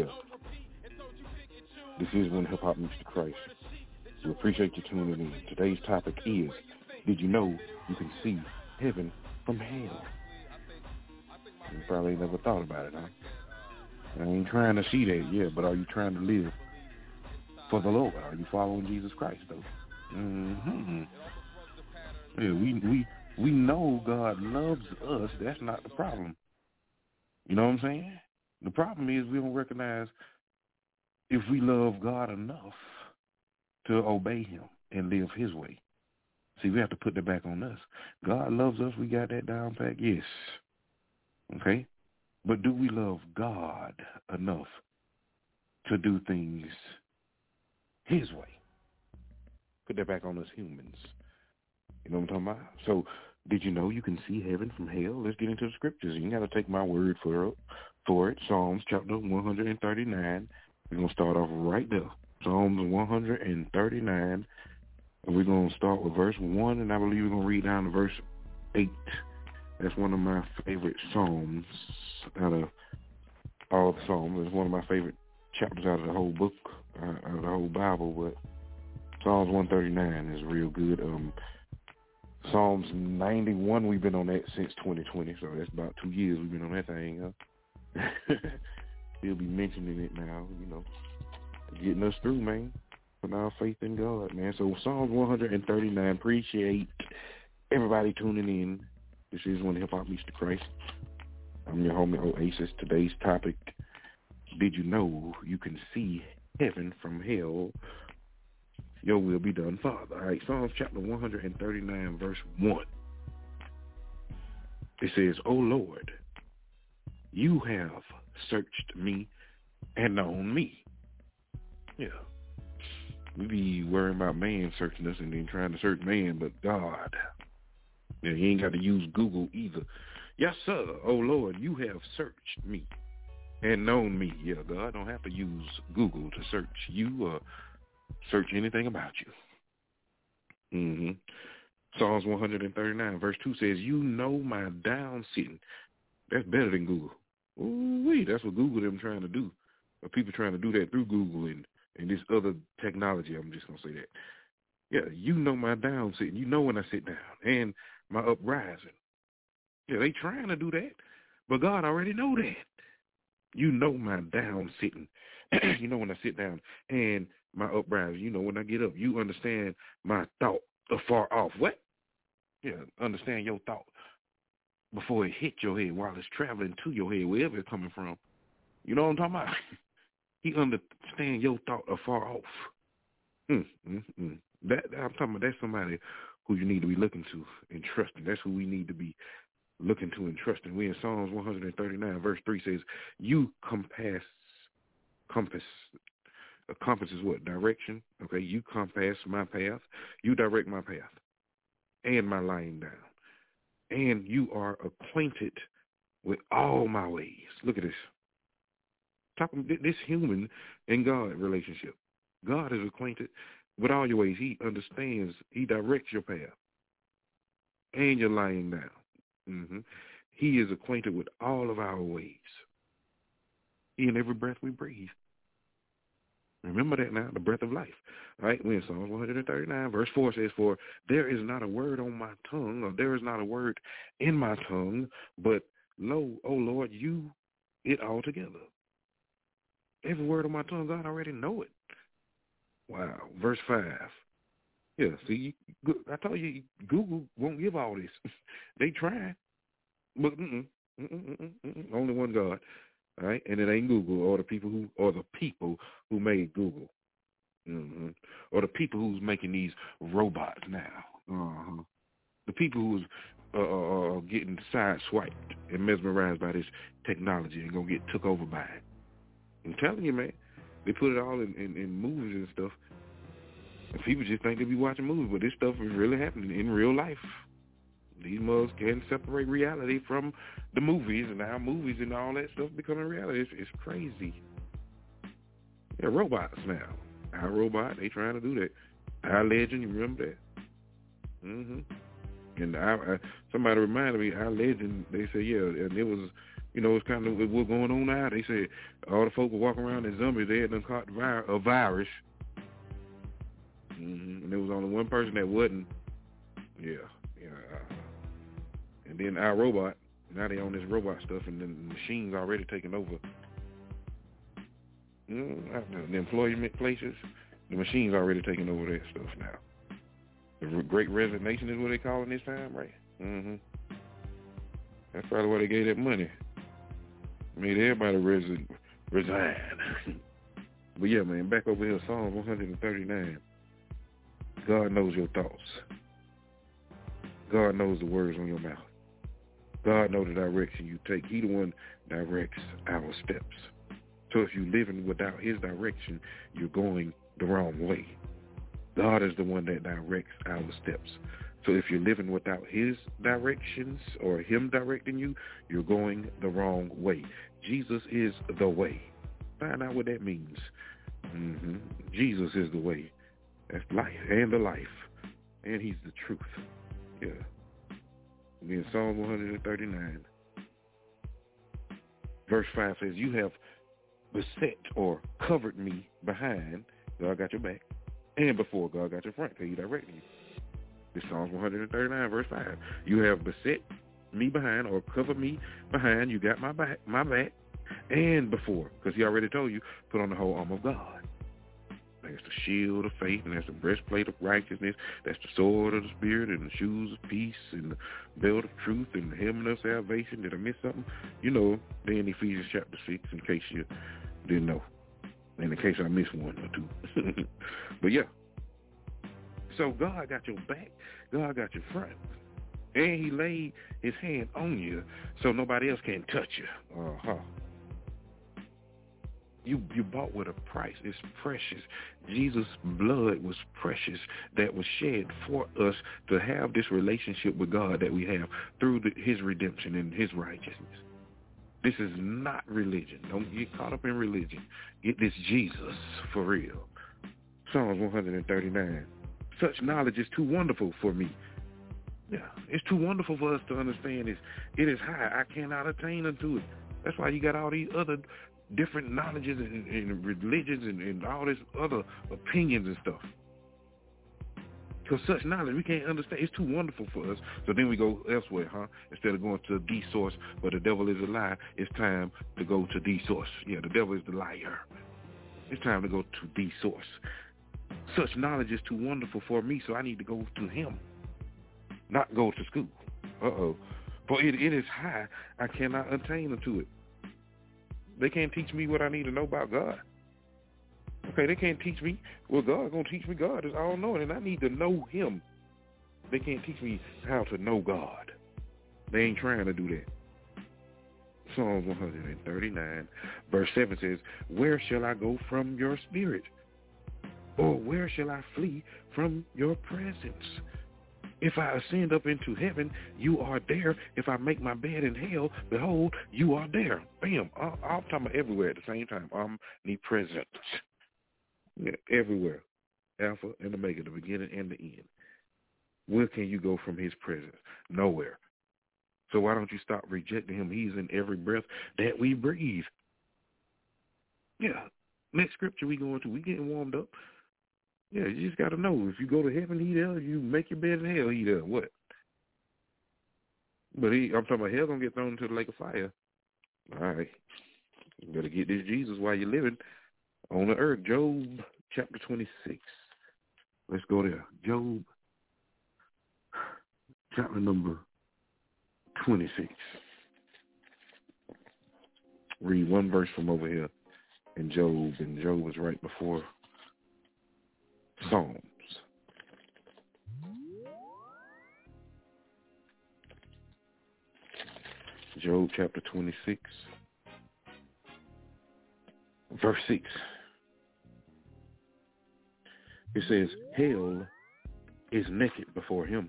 This is When Hip Hop Meets the Christ. We appreciate you tuning in. Today's topic is, did you know you can see heaven from hell? You probably never thought about it, huh? I ain't trying to see that, yeah, but are you trying to live for the Lord? Are you following Jesus Christ, though? Mm-hmm. Yeah, we, we, we know God loves us. That's not the problem. You know what I'm saying? The problem is we don't recognize if we love God enough to obey him and live his way. See, we have to put that back on us. God loves us. We got that down pat? Yes. Okay? But do we love God enough to do things his way? Put that back on us humans. You know what I'm talking about? So, did you know you can see heaven from hell? Let's get into the scriptures. You got to take my word for it. For it. Psalms chapter one thirty-nine. We're going to start off right there. Psalms one thirty-nine. And we're going to start with verse one, and I believe we're going to read down to verse eight. That's one of my favorite psalms out of all the psalms. It's one of my favorite chapters out of the whole book, uh, out of the whole Bible, but Psalms one thirty-nine is real good. Um, Psalms ninety-one, we've been on that since twenty twenty, so that's about two years we've been on that thing. Huh? We'll be mentioning it now, you know, getting us through, man, putting our faith in God, man. So Psalms one thirty-nine, appreciate everybody tuning in. This is When Hip Hop Meets the Christ. I'm your homie Oasis. Today's topic, did you know you can see heaven from hell? Your will be done, Father. All right, Psalms chapter one thirty-nine, verse one. It says, O Lord, you have searched me and known me. Yeah. We be worrying about man searching us and then trying to search man, but God. Yeah, you ain't got to use Google either. Yes, sir. Oh, Lord, you have searched me and known me. Yeah, God don't have to use Google to search you or search anything about you. Mm-hmm. Psalms one thirty-nine, verse two says, you know my down sitting. That's better than Google. Ooh-wee, that's what Google them trying to do. Or people trying to do that through Google and, and this other technology. I'm just going to say that. Yeah, you know my down sitting. You know when I sit down. And my uprising. Yeah, they trying to do that. But God already know that. You know my down sitting. You know when I sit down. And my uprising. You know when I get up. You understand my thought afar off. What? Yeah, understand your thought before it hit your head, while it's traveling to your head, wherever it's coming from. You know what I'm talking about? He understands your thought afar off. Mm, mm, mm. That I'm talking about. That's somebody who you need to be looking to and trusting. That's who we need to be looking to and trusting. We in Psalms one thirty-nine, verse three says, "You compass, compass." A compass is what? Direction. Okay, you compass my path. You direct my path and my lying down. And you are acquainted with all my ways. Look at this. Talking this human and God relationship. God is acquainted with all your ways. He understands. He directs your path. And you're lying down. Mm-hmm. He is acquainted with all of our ways. In every breath we breathe. Remember that now, the breath of life. All right, we're in Psalms one thirty-nine, verse four says, for there is not a word on my tongue, or there is not a word in my tongue, but lo, O Lord, you it all together. Every word on my tongue, God already know it. Wow. Verse five. Yeah, see, I told you, Google won't give all this. They try, but mm-mm, mm-mm, mm-mm, mm-mm, only one God. All right, and it ain't Google or the people who or the people who made Google, mm-hmm. or the people who's making these robots now. Uh-huh. The people who's uh, uh, getting sideswiped and mesmerized by this technology and gonna get took over by it. I'm telling you, man, they put it all in, in, in movies and stuff. And people just think they be watching movies, but this stuff is really happening in real life. These mugs can separate reality from the movies, and now movies and all that stuff becoming reality. It's, it's crazy. Yeah, robots now. Our robot, they trying to do that. Our Legend, you remember that? Mm-hmm. And our, uh, somebody reminded me, Our Legend, they said, yeah, and it was, you know, it's kind of what's going on now. They said all the folk were walking around as zombies. They had done caught a virus. Mm-hmm. And there was only one person that wasn't. Yeah, yeah. Uh, And then our robot, now they own this robot stuff, and then the machines already taking over. You know, the employment places, the machines already taking over that stuff now. The Great Resignation is what they call it this time, right? Mm-hmm. That's probably why they gave that money. Made everybody resi- resign. But yeah, man, back over here, Psalms one thirty-nine. God knows your thoughts. God knows the words on your mouth. God knows the direction you take. He the one directs our steps. So if you're living without his direction, you're going the wrong way. God is the one that directs our steps. So if you're living without his directions or him directing you, you're going the wrong way. Jesus is the way. Find out what that means. Mm-hmm. Jesus is the way. That's life and the life. And he's the truth. Yeah. In Psalm one thirty-nine, verse five says, you have beset or covered me behind, God got your back, and before, God got your front, because he directed you. This Psalms one thirty-nine, verse five. You have beset me behind, or covered me behind, you got my back, my back, and before, because he already told you, put on the whole armor of God. That's the shield of faith, and that's the breastplate of righteousness. That's the sword of the Spirit, and the shoes of peace, and the belt of truth, and the helmet of salvation. Did I miss something? You know, they're in Ephesians chapter six, in case you didn't know. And in case I missed one or two. But yeah. So God got your back. God got your front. And he laid his hand on you so nobody else can touch you. Uh-huh. You you bought with a price. It's precious. Jesus' blood was precious that was shed for us to have this relationship with God that we have through the, his redemption and his righteousness. This is not religion. Don't get caught up in religion. Get this Jesus for real. Psalms one thirty-nine. Such knowledge is too wonderful for me. Yeah, it's too wonderful for us to understand. It's, it is high. I cannot attain unto it. That's why you got all these other different knowledges and, and religions and, and all this other opinions and stuff. Because such knowledge, we can't understand. It's too wonderful for us. So then we go elsewhere, huh? Instead of going to the source, but the devil is a lie, it's time to go to the source. Yeah, the devil is the liar. It's time to go to the source. Such knowledge is too wonderful for me, so I need to go to him, not go to school. Uh-oh. For it, it is high. I cannot attain unto it. They can't teach me what I need to know about God. Okay, they can't teach me. Well, God's going to teach me. God is all-knowing, and I need to know him. They can't teach me how to know God. They ain't trying to do that. Psalms one thirty-nine, verse seven says, where shall I go from your spirit? Or where shall I flee from your presence? If I ascend up into heaven, you are there. If I make my bed in hell, behold, you are there. Bam. I'm talking about everywhere at the same time. Omnipresent. Yeah, everywhere. Alpha and Omega, the beginning and the end. Where can you go from his presence? Nowhere. So why don't you stop rejecting him? He's in every breath that we breathe. Yeah. Next scripture we going to, we getting warmed up. Yeah, you just got to know. If you go to heaven, he there. If you make your bed in hell, he there. What? But he, I'm talking about hell going to get thrown into the lake of fire. All right. You better get this Jesus while you're living on the earth. Job chapter twenty-six. Let's go there. Job chapter number twenty-six. Read one verse from over here in Job, and Job was right before Psalms. Job chapter twenty-six, verse six. It says, hell is naked before him.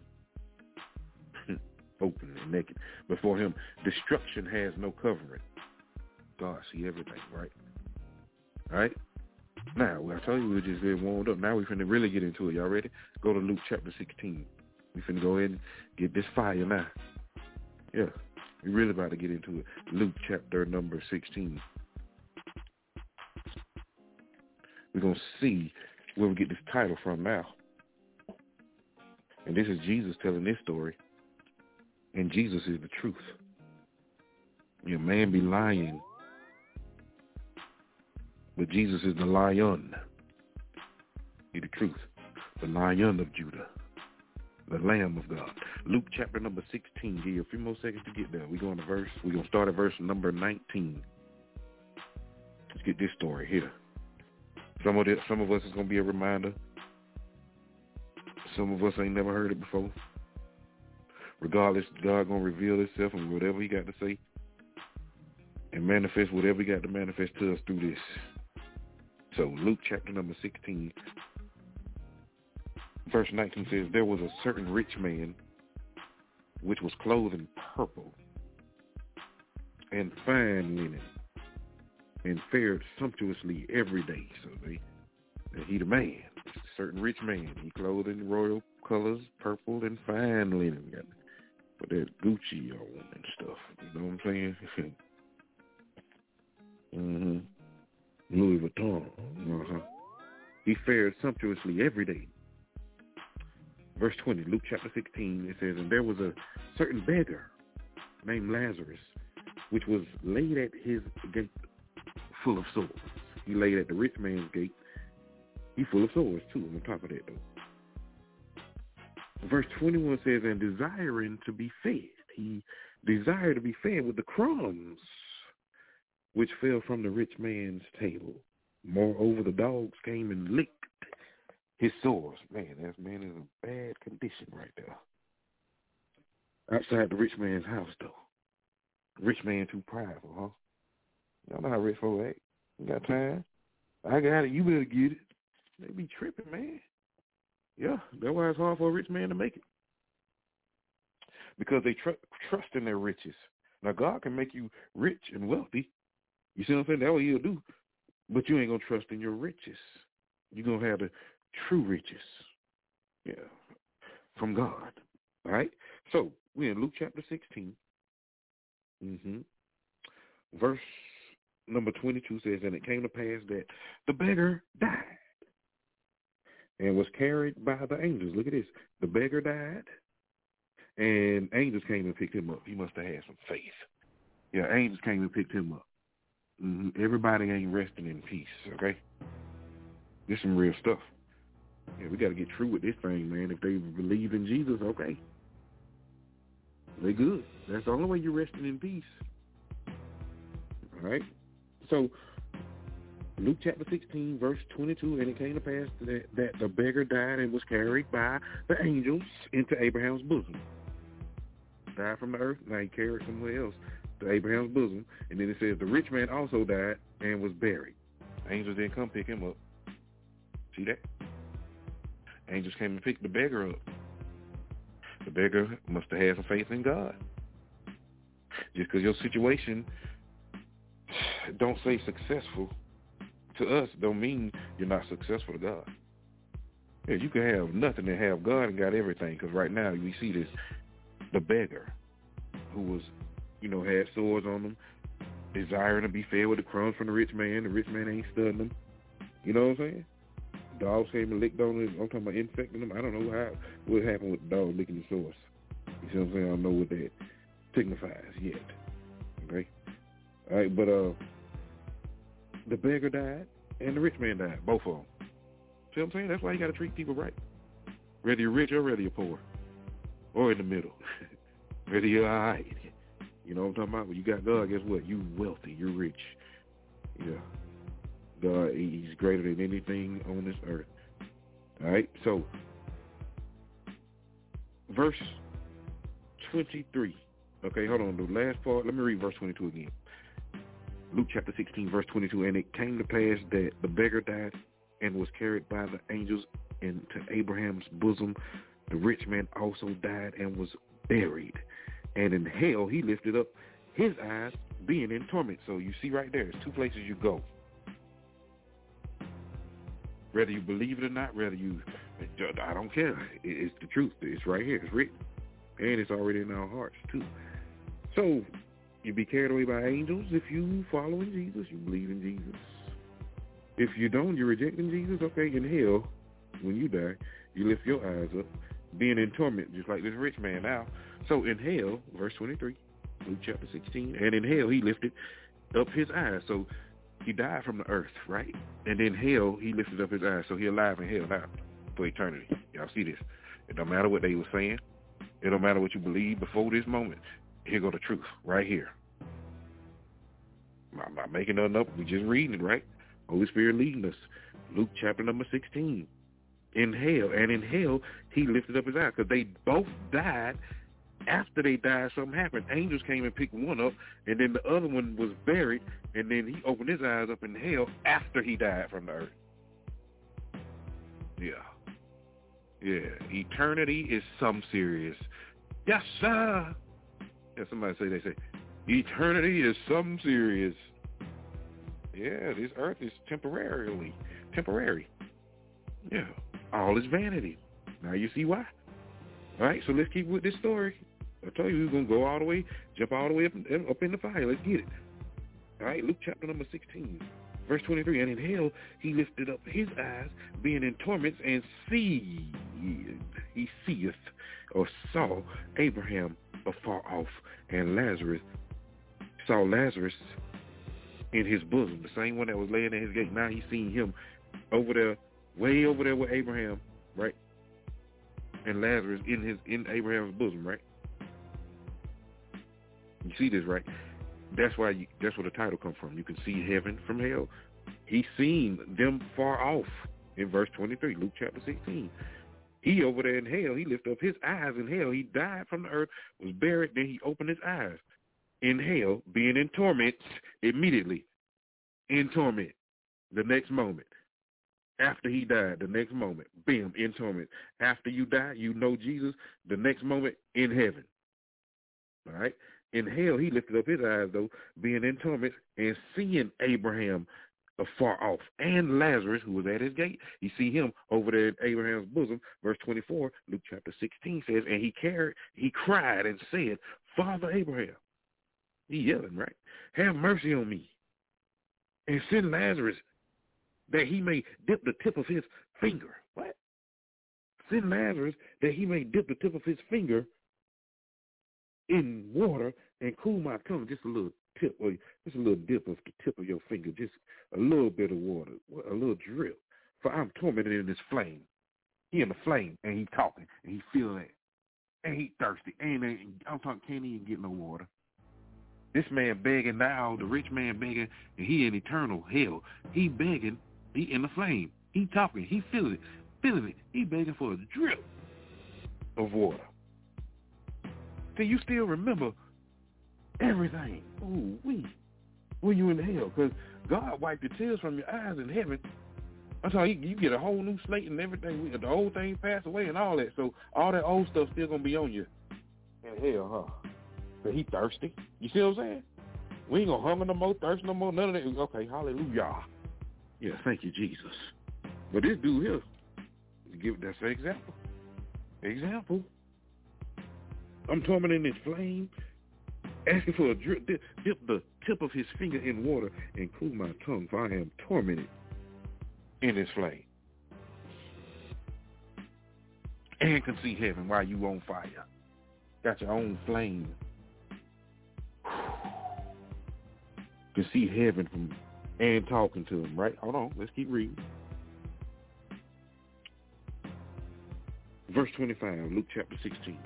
Open and naked before him. Destruction has no covering. God see everything, right? All right? Now, I told you we were just getting warmed up. Now we're finna really get into it. Y'all ready? Go to Luke chapter sixteen. We finna go ahead and get this fire now. Yeah, we really about to get into it. Luke chapter number sixteen. We're going to see where we get this title from now. And this is Jesus telling this story. And Jesus is the truth. Your man be lying. But Jesus is the lion. He's the truth. The lion of Judah. The Lamb of God. Luke chapter number sixteen. Give you a few more seconds to get there. We're going to verse. We're going to start at verse number nineteen. Let's get this story here. Some of it, some of us is going to be a reminder. Some of us ain't never heard it before. Regardless, God going to reveal himself and whatever he got to say and manifest whatever he got to manifest to us through this. So Luke chapter number sixteen, verse nineteen says, there was a certain rich man which was clothed in purple and fine linen and fared sumptuously every day. So they, he the man, a certain rich man. He clothed in royal colors, purple and fine linen. Got with that Gucci on and stuff. You know what I'm saying? mm-hmm. Louis Vuitton. Uh-huh. He fared sumptuously every day. Verse twenty, Luke chapter sixteen, it says, and there was a certain beggar named Lazarus, which was laid at his gate full of sores. He laid at the rich man's gate. He full of sores too, on top of that though. Verse twenty-one says, and desiring to be fed. He desired to be fed with the crumbs which fell from the rich man's table. Moreover, the dogs came and licked his sores. Man, that man is in bad condition right there. Outside the rich man's house, though. Rich man too prideful, huh? Y'all know how rich folks act. You got time. I got it. You better get it. They be tripping, man. Yeah, that's why it's hard for a rich man to make it. Because they tr- trust in their riches. Now, God can make you rich and wealthy. You see what I'm saying? That's what he'll do. But you ain't going to trust in your riches. You're going to have the true riches. Yeah. From God. All right? So, we're in Luke chapter sixteen. Mm-hmm. Verse number twenty-two says, and it came to pass that the beggar died and was carried by the angels. Look at this. The beggar died, and angels came and picked him up. He must have had some faith. Yeah, angels came and picked him up. Mm-hmm. Everybody ain't resting in peace, okay? This is some real stuff. Yeah, we got to get true with this thing, man. If they believe in Jesus, okay. They good. That's the only way you're resting in peace. All right? So, Luke chapter sixteen, verse twenty-two, and it came to pass that, that the beggar died and was carried by the angels into Abraham's bosom. Died from the earth, now he carried somewhere else to Abraham's bosom. And then it says the rich man also died and was buried. Angels didn't come pick him up. See that? Angels came and picked the beggar up. The beggar must have had some faith in God. Just because your situation don't say successful to us don't mean you're not successful to God. Yeah, you can have nothing and have God and got everything. Because right now we see this, the beggar who was, you know, had sores on them, desiring to be fed with the crumbs from the rich man. The rich man ain't studying them. You know what I'm saying? Dogs came and licked on it. I'm talking about infecting them. I don't know how what happened with the dog licking the sores. You see what I'm saying? I don't know what that signifies yet. Okay? All right, but uh, the beggar died and the rich man died, both of them. See what I'm saying? That's why you got to treat people right. Whether you're rich or whether you're poor. Or in the middle. Whether you're all right. You know what I'm talking about? When you got God, guess what? You wealthy. You're rich. Yeah. God, he's greater than anything on this earth. All right? So, verse twenty-three. Okay, hold on. The last part. Let me read verse twenty-two again. Luke chapter sixteen, verse twenty-two. And it came to pass that the beggar died and was carried by the angels into Abraham's bosom. The rich man also died and was buried. And in hell he lifted up his eyes, being in torment. So you see right there, there's two places you go. Whether you believe it or not, whether you, I don't care. It's the truth. It's right here. It's written. And it's already in our hearts, too. So, you be carried away by angels if you follow in Jesus, you believe in Jesus. If you don't, you're rejecting Jesus, okay, in hell, when you die, you lift your eyes up, being in torment, just like this rich man now. So, in hell, verse twenty-three, Luke chapter sixteen, and in hell he lifted up his eyes. So, he died from the earth, right? And in hell, he lifted up his eyes. So he's alive in hell now for eternity. Y'all see this? It don't matter what they were saying. It don't matter what you believe before this moment. Here go the truth right here. I'm not making nothing up. We just reading it, right? Holy Spirit leading us. Luke chapter number sixteen. In hell. And in hell, he lifted up his eyes because they both died. After they died, something happened. Angels came and picked one up, and then the other one was buried, and then he opened his eyes up in hell after he died from the earth. Yeah. Yeah. Eternity is some serious. Yes, sir. Yeah, somebody say, they say, eternity is some serious. Yeah, this earth is temporarily, temporary. Yeah. All is vanity. Now you see why. All right, so let's keep with this story. I told you we we're going to go all the way, jump all the way up, up in the fire. Let's get it. All right, Luke chapter number sixteen. Verse twenty-three, and in hell he lifted up his eyes, being in torments, and see, he seeth or saw Abraham afar off, and Lazarus saw Lazarus in his bosom, the same one that was laying at his gate. Now he's seen him over there, way over there with Abraham, right? And Lazarus in his in Abraham's bosom, right? You see this, right? That's why you, that's where the title comes from. You can see heaven from hell. He's seen them far off in verse twenty-three, Luke chapter sixteen. He over there in hell, he lifted up his eyes in hell. He died from the earth, was buried, then he opened his eyes. In hell, being in torment, immediately in torment, the next moment. After he died, the next moment, bam, in torment. After you die, you know Jesus, the next moment, in heaven. All right? In hell, he lifted up his eyes, though, being in torment, and seeing Abraham afar off, and Lazarus, who was at his gate. You see him over there in Abraham's bosom. Verse twenty-four, Luke chapter sixteen says, and he carried, he cried and said, Father Abraham, he yelling, right? Have mercy on me, and send Lazarus that he may dip the tip of his finger. What? Send Lazarus that he may dip the tip of his finger in water and cool my tongue. Just a little tip, or just a little dip of the tip of your finger, just a little bit of water, a little drip. For I'm tormented in this flame. He in the flame, and he talking, and he feel that, and he thirsty, and I'm talking, can't even get no water. This man begging now, the rich man begging, and he in eternal hell. He begging, he in the flame. He talking, he feeling it, feeling it. He begging for a drip of water. So you still remember everything. Ooh, wee. When you in hell, because God wiped the tears from your eyes in heaven. I'm talking, you, you get a whole new slate and everything. The old thing passed away and all that. So all that old stuff still gonna be on you in hell, huh? But he thirsty. You see what I'm saying? We ain't gonna hunger no more, thirst no more, none of that. Okay, hallelujah. Yeah, thank you, Jesus. But this dude here, give that's an example. Example. I'm tormented in this flame, asking for a drip, dip, dip the tip of his finger in water and cool my tongue, for I am tormented in this flame. And can see heaven while you on fire. Got your own flame. Can see heaven from and talking to him, right? Hold on, let's keep reading. Verse twenty-five, Luke chapter sixteen.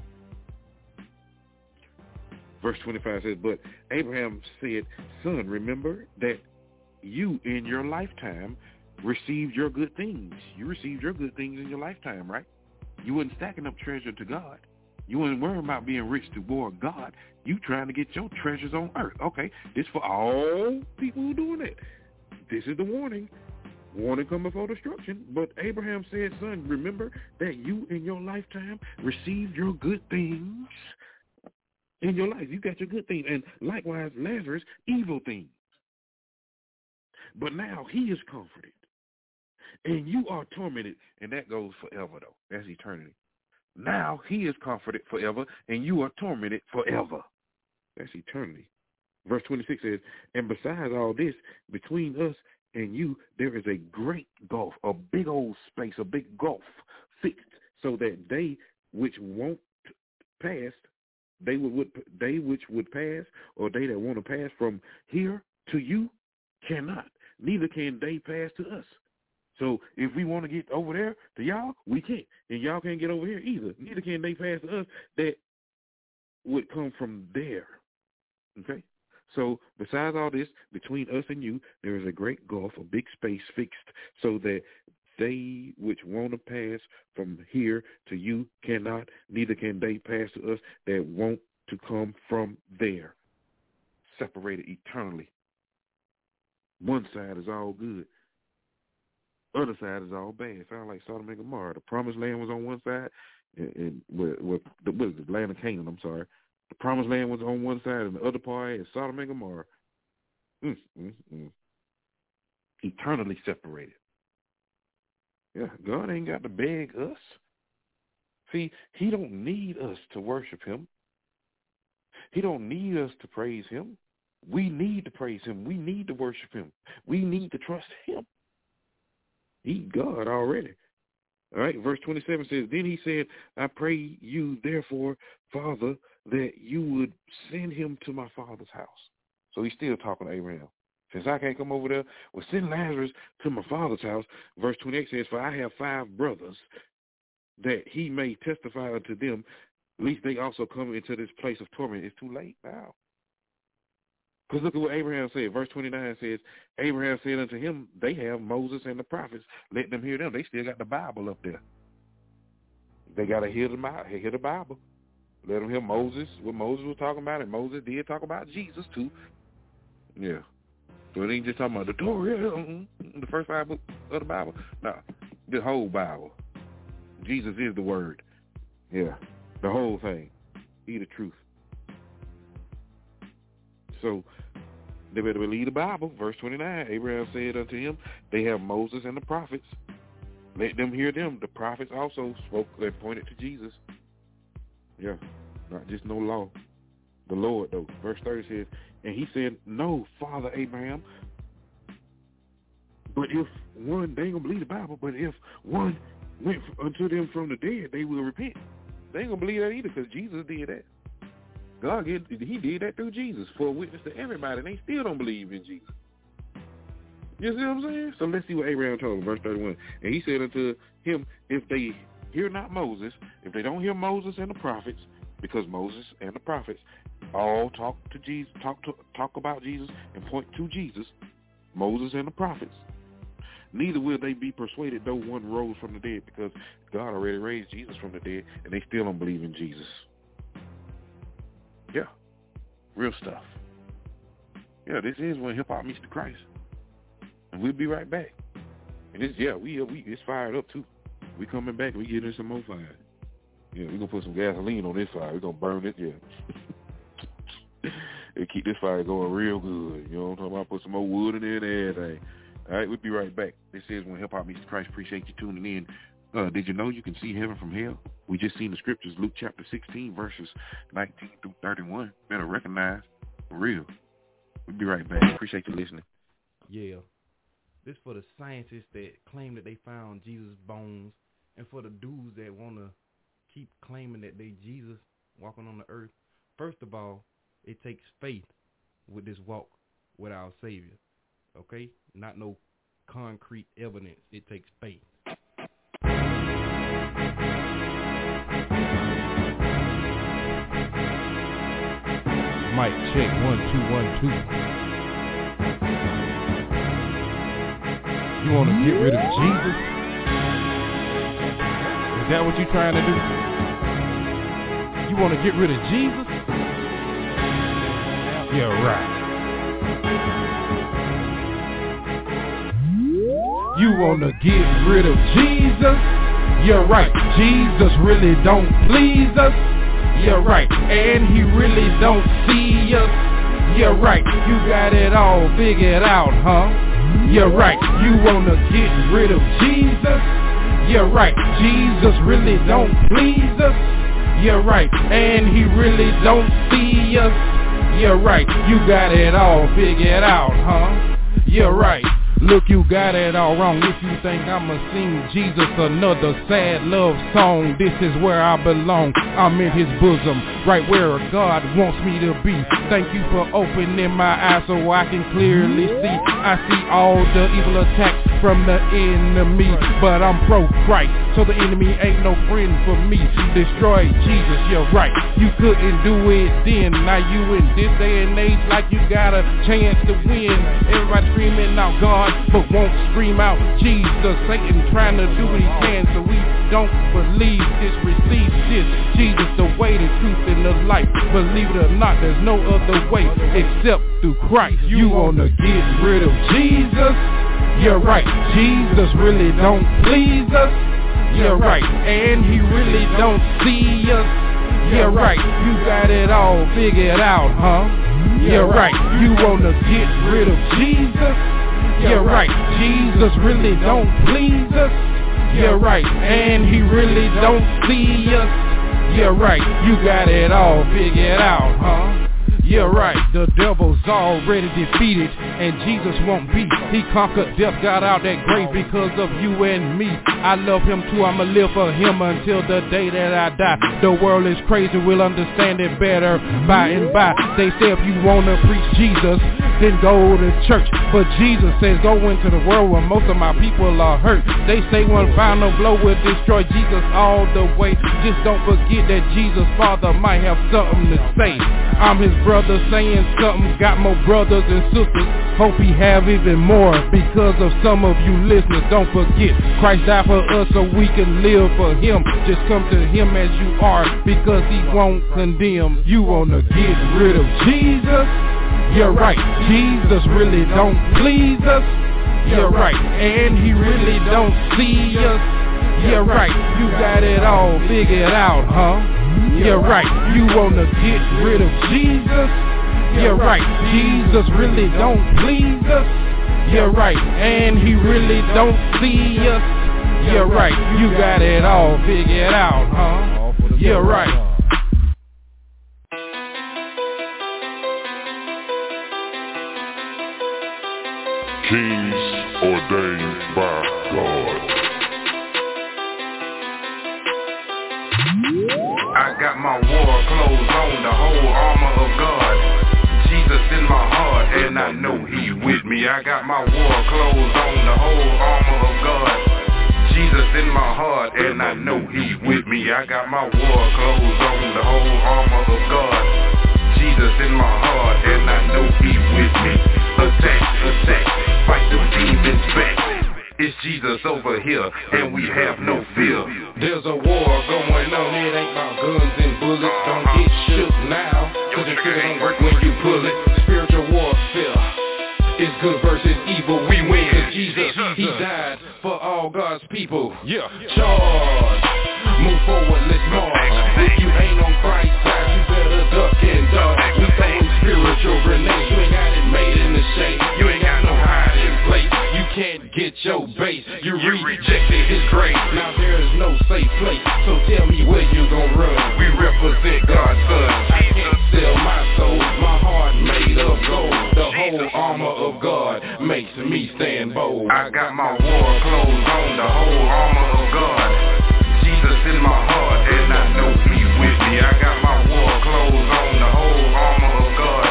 Verse twenty-five says, but Abraham said, son, remember that you in your lifetime received your good things. You received your good things in your lifetime, right? You wasn't stacking up treasure to God. You wasn't worrying about being rich toward God. You trying to get your treasures on earth. Okay, this for all people who doing it. This is the warning. Warning come before destruction. But Abraham said, son, remember that you in your lifetime received your good things in your life. You got your good things. And likewise, Lazarus, evil things. But now he is comforted. And you are tormented. And that goes forever, though. That's eternity. Now he is comforted forever, and you are tormented forever. That's eternity. Verse twenty-six says, and besides all this, between us and you, there is a great gulf, a big old space, a big gulf fixed, so that they which won't pass, they would, they which would pass, or they that want to pass from here to you cannot. Neither can they pass to us. So if we want to get over there to y'all, we can't. And y'all can't get over here either. Neither can they pass to us that would come from there. Okay? So besides all this, between us and you, there is a great gulf, a big space fixed, so that they which want to pass from here to you cannot, neither can they pass to us that want to come from there. Separated eternally. One side is all good. Other side is all bad. It sounds like Sodom and Gomorrah. The promised land was on one side, and, and with, with the, with the land of Canaan, I'm sorry. The promised land was on one side, and the other part is Sodom and Gomorrah. Mm, mm, mm. Eternally separated. Yeah, God ain't got to beg us. See, he don't need us to worship him. He don't need us to praise him. We need to praise him. We need to worship him. We need to trust him. He's God already. All right, verse twenty-seven says, then he said, I pray you, therefore, Father, that you would send him to my father's house. So he's still talking to Abraham. Since I can't come over there, well, send Lazarus to my father's house. Verse twenty-eight says, for I have five brothers, that he may testify unto them, lest they also come into this place of torment. It's too late now. Because look at what Abraham said. Verse twenty-nine says, Abraham said unto him, they have Moses and the prophets. Let them hear them. They still got the Bible up there. They got to hear the, hear the Bible. Let them hear Moses, what Moses was talking about, and Moses did talk about Jesus too. Yeah. So it ain't just talking about the Torah, the first five books of the Bible. No, the whole Bible. Jesus is the Word. Yeah, the whole thing. He the truth. So they better believe the Bible. Verse twenty-nine, Abraham said unto him, they have Moses and the prophets. Let them hear them. The prophets also spoke, they pointed to Jesus. Yeah, not just no law. The Lord, though. Verse thirty says, and he said, no, Father Abraham, but if one, they ain't going to believe the Bible, but if one went unto them from the dead, they will repent. They ain't going to believe that either because Jesus did that. God, did, he did that through Jesus for a witness to everybody, and they still don't believe in Jesus. You see what I'm saying? So let's see what Abraham told him, verse thirty-one. And he said unto him, if they hear not Moses, if they don't hear Moses and the prophets, because Moses and the prophets all talk to Jesus, talk to talk about Jesus and point to Jesus, Moses and the prophets, neither will they be persuaded though one rose from the dead, because God already raised Jesus from the dead, and they still don't believe in Jesus. Yeah, real stuff. Yeah, this is when hip hop meets the Christ, and we'll be right back. And it's yeah, we we it's fired up too. We coming back. We getting some more fire. Yeah, we're going to put some gasoline on this fire. We're going to burn it, yeah. And keep this fire going real good. You know what I'm talking about? Put some more wood in there and everything. All right, we'll be right back. This is When Hip Hop Meets the Christ. Appreciate you tuning in. Uh, did you know you can see heaven from hell? We just seen the scriptures, Luke chapter sixteen, verses nineteen through thirty-one. Better recognize, for real. We'll be right back. Appreciate you listening.
Yeah. This for the scientists that claim that they found Jesus' bones, and for the dudes that want to keep claiming that they Jesus walking on the earth. First of all, it takes faith with this walk with our Savior. Okay? Not no concrete evidence. It takes faith. Mic check, one, two, one, two. You want to get rid of Jesus? Is that what you're trying to do? You want to get rid of Jesus? Yeah, right. You want to get rid of Jesus? You're right. Jesus really don't please us. You're right. And he really don't see us. You're right. You got it all figured out, huh? You're right. You want to get rid of Jesus? You're right. Jesus really don't please us. You're right. And he really don't see us. You're right. You got it all figured out, huh? You're right. Look, you got it all wrong if you think I'ma sing Jesus another sad love song. This is where I belong. I'm in his bosom, right where God wants me to be. Thank you for opening my eyes so I can clearly see. I see all the evil attacks from the enemy, but I'm pro-Christ, so the enemy ain't no friend for me. Destroy Jesus, you're right. You couldn't do it then. Now you in this day and age like you got a chance to win. Everybody screaming out God, but won't scream out Jesus. Satan trying to do what he can, so we don't believe this, receive this. Jesus, the way, the truth, and the life. Believe it or not, there's no other way except through Christ. You wanna get rid of Jesus? You're right. Jesus really don't please us. You're right. And he really don't see us. You're right. You got it all figured out, huh? You're right. You wanna get rid of Jesus? You're right. Jesus really don't please us. You're right. And he really don't see us. You're right. You got it all figured out, huh?
Yeah, right, the devil's already defeated, and Jesus won't be. He conquered death, got out that grave because of you and me. I love him too, I'ma live for him until the day that I die. The world is crazy, we'll understand it better by and by. They say if you wanna preach Jesus, then go to church. But Jesus says go into the world where most of my people are hurt. They say one final blow will destroy Jesus all the way. Just don't forget that Jesus' Father might have something to say. I'm his brother saying something, got more brothers and sisters. Hope he have even more because of some of you listeners. Don't forget, Christ died for us so we can live for him. Just come to him as you are because he won't condemn. You wanna get rid of Jesus? You're right, Jesus really don't please us. You're right, and he really don't see us. You're right, you got it all figured out, huh? You're right, you wanna get rid of Jesus? You're right, Jesus really don't please us. You're right, and he really don't see us. You're right, you got it all figured out, huh? You're right.
Kings ordained by God.
I got my war clothes on, the whole armor of God. Jesus in my heart, and I know he with me. I got my war clothes on, the whole armor of God. Jesus in my heart, and I know he with me. I got my war clothes on, the whole armor of God. Jesus in my heart, and I know he with me. Attack, attack, fight them demons back. It's Jesus over here, and we have no fear.
There's a war going on, it ain't about guns and bullets. Don't get shook now, cause the trigger don't work when you pull it. Spiritual warfare, it's good versus evil. We win, cause Jesus, he died for all God's people. Yeah, charge, move forward, let's march. If you ain't on Christ's side, you better duck and dodge. We throwing spiritual grenades, you ain't got it made in the shade. You ain't got no hiding place. You can't get your base, you rejected his grace. Now there is no safe place, so tell me where you gon' run.
We represent God's son.
I can't sell my soul, my heart made of gold. The whole armor of God makes me stand bold.
I got my war clothes on, the whole armor of God. Jesus in my heart, and I know he with me. I got my war clothes on, the whole armor of God.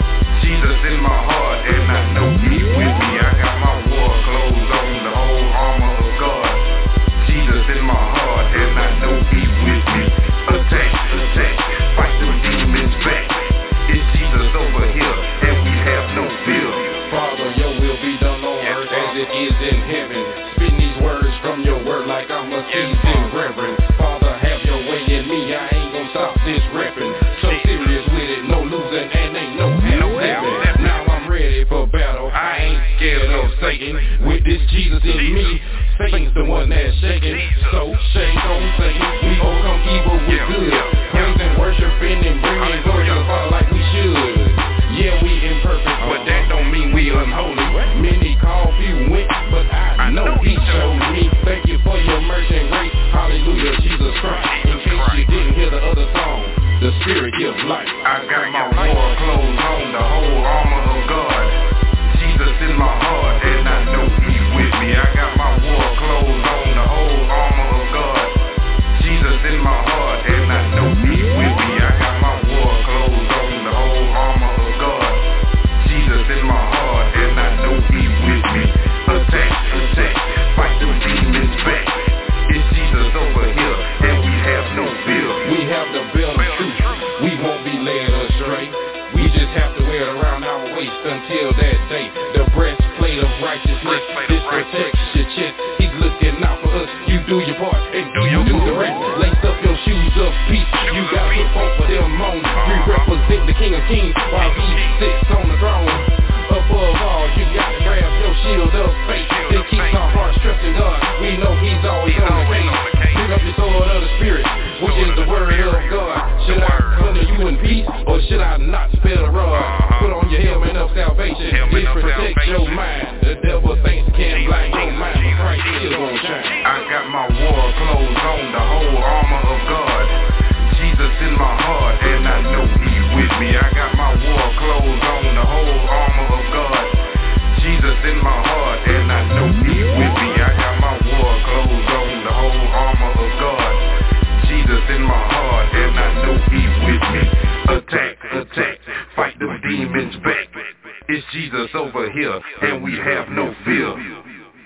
Jesus in my heart, and I know he with me. I got my war clothes on, the whole armor of God. Jesus in my heart, and I know he with me. Attack, attack, fight them demons back. It's Jesus over here, and we have no fear.
Father, your will be done on earth as it is in heaven. Spin these words from your word like I'm a seasoned reverend. Father, have your way in me, I ain't gon' stop this reppin'. So serious with it, no losing and ain't no half-stepping. Now I'm ready for battle, I ain't scared of Satan. With this Jesus in me, Satan's the one that's shaking. So shake on Satan, we overcome evil with good. Praise and worshiping and bringing glory to the Father like we should. Yeah, we imperfect, but that don't mean we unholy. Many call, few went, but I know he showed me. Thank you for your mercy and grace. Hallelujah, Jesus Christ. In case you didn't hear the other song, the Spirit gives life.
I got my war clothes on, the whole armor of God. Jesus in my heart, and I know he with me. I got my war clothes on, the whole armor of God. Jesus in my heart, and I know he with me. I got my war clothes on, the whole armor of God. Jesus in my heart, and I know he with me. Attack, attack, fight them demons back. It's Jesus over here, and we have no fear.
We have the belt of truth, we won't be led astray. We just have to wear it around our waist until that day. The breastplate of righteousness, this protects your chest. He's looking out for us, you do your part, and do you do the rest. Lace up your shoes of peace, you got support for them on. We represent the King of Kings while he sits on the throne. Above all, you gotta grab your shield of faith that keeps our hearts trusting God. We know he's always on the case. Pick up your sword of the Spirit, which is the word of God. Should I come to you in peace, or should I not spare the rod? Put on your helmet of salvation, it protects your mind. The devil thinks can't blind your mind, but Christ is gonna shine.
I got my war clothes on, the whole armor of God. Jesus in my heart, and I know he with me. I got my war them demons back. It's Jesus over here, and we have no fear.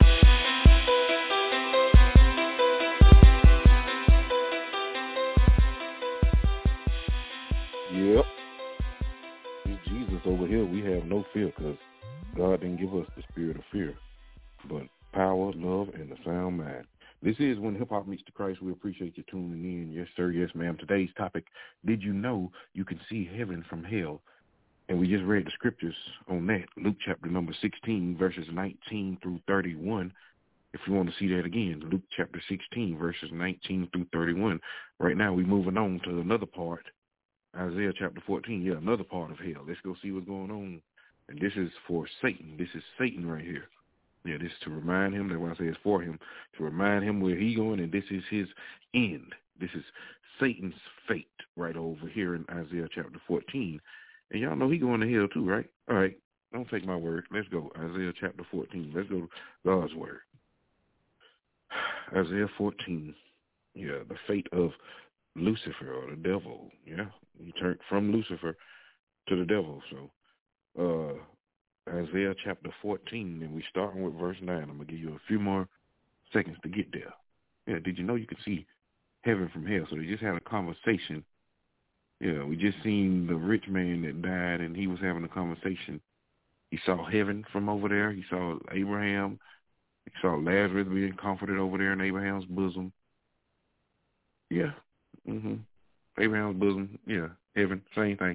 Yep. It's Jesus over here. We have no fear because God didn't give us the spirit of fear, but power, love, and a sound mind. This is When Hip Hop Meets the Christ. We appreciate you tuning in. Yes, sir. Yes, ma'am. Today's topic, did you know you can see heaven from hell? And we just read the scriptures on that. Luke chapter number sixteen, verses nineteen through thirty-one. If you want to see that again, Luke chapter sixteen, verses nineteen through thirty-one. Right now we're moving on to another part. Isaiah chapter fourteen, yeah, another part of hell. Let's go see what's going on. And this is for Satan. This is Satan right here. Yeah, this is to remind him, that's why I say it's for him, to remind him where he's going, and this is his end. This is Satan's fate right over here in Isaiah chapter fourteen. And y'all know he's going to hell too, right? All right, don't take my word. Let's go. Isaiah chapter fourteen. Let's go to God's word. Isaiah fourteen, yeah, the fate of Lucifer or the devil, yeah. He turned from Lucifer to the devil. So uh, Isaiah chapter fourteen, and we starting with verse nine. I'm going to give you a few more seconds to get there. Yeah, did you know you can see heaven from hell? So they just had a conversation. Yeah, we just seen the rich man that died, and he was having a conversation. He saw heaven from over there. He saw Abraham. He saw Lazarus being comforted over there in Abraham's bosom. Yeah. Mm-hmm. Abraham's bosom, yeah, heaven, same thing.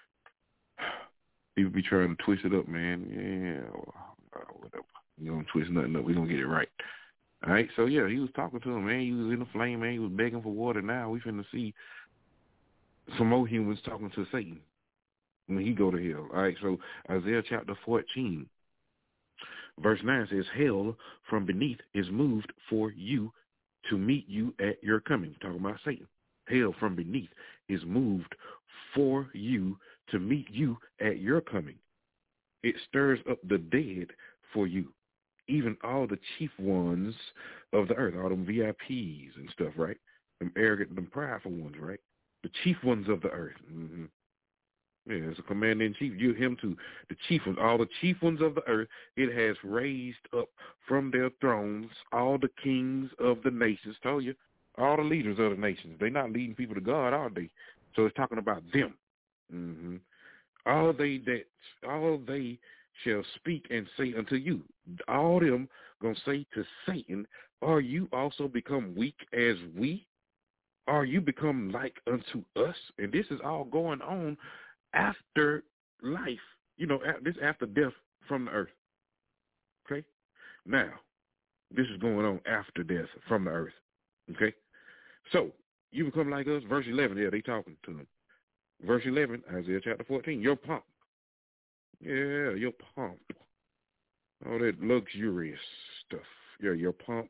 People be trying to twist it up, man. Yeah, whatever. You don't twist nothing up. We're going to get it right. All right, so, yeah, he was talking to him, man. He was in the flame, man. He was begging for water. Now we finna see some more humans talking to Satan when he go to hell. All right, so Isaiah chapter fourteen, verse nine says, hell from beneath is moved for you to meet you at your coming. Talking about Satan. Hell from beneath is moved for you to meet you at your coming. It stirs up the dead for you, even all the chief ones of the earth, all them V I Ps and stuff, right? Them arrogant, them prideful ones, right? The chief ones of the earth. Mm-hmm. Yeah, it's a commander-in-chief. You, him too. The chief ones, all the chief ones of the earth, it has raised up from their thrones all the kings of the nations. Told you. All the leaders of the nations. They're not leading people to God, are they? So it's talking about them. Mm-hmm. All they that all they shall speak and say unto you. All them gonna say to Satan, are you also become weak as we? Are you become like unto us? And this is all going on after life. You know, this after death from the earth. Okay? Now, this is going on after death from the earth. Okay? So, you become like us. Verse eleven, yeah, they talking to him. Verse eleven, Isaiah chapter fourteen, your pomp. Yeah, your pomp. All that luxurious stuff. Yeah, your pomp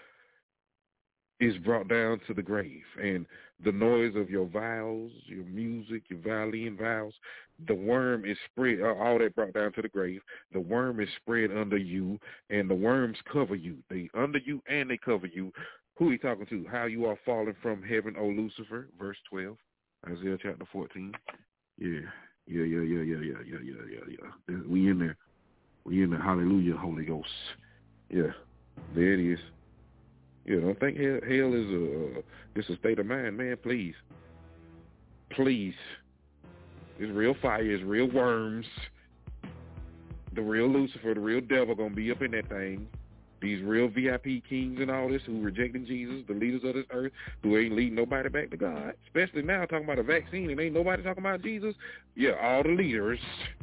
is brought down to the grave. And the noise of your vows, your music, your violin vows, the worm is spread, all that brought down to the grave. The worm is spread under you, and the worms cover you. They under you and they cover you. Who are you talking to? How you are falling from heaven, O Lucifer, verse twelve, Isaiah chapter fourteen. Yeah, yeah, yeah, yeah, yeah, yeah, yeah, yeah, yeah, yeah. We in there. We in the hallelujah, Holy Ghost. Yeah, there it is. Yeah, don't think hell, hell is a, it's a state of mind, man, please. Please. It's real fire, it's real worms. The real Lucifer, the real devil gonna be up in that thing. These real V I P kings and all this who rejecting Jesus, the leaders of this earth, who ain't leading nobody back to God. Especially now talking about a vaccine and ain't nobody talking about Jesus. Yeah, all the leaders,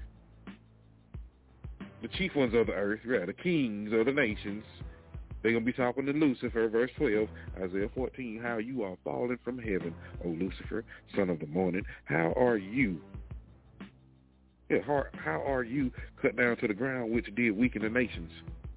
the chief ones of the earth, yeah, the kings of the nations, they're going to be talking to Lucifer, verse twelve, Isaiah fourteen, how you are fallen from heaven, O Lucifer, son of the morning. How are you? Yeah, how, how are you cut down to the ground, which did weaken the nations?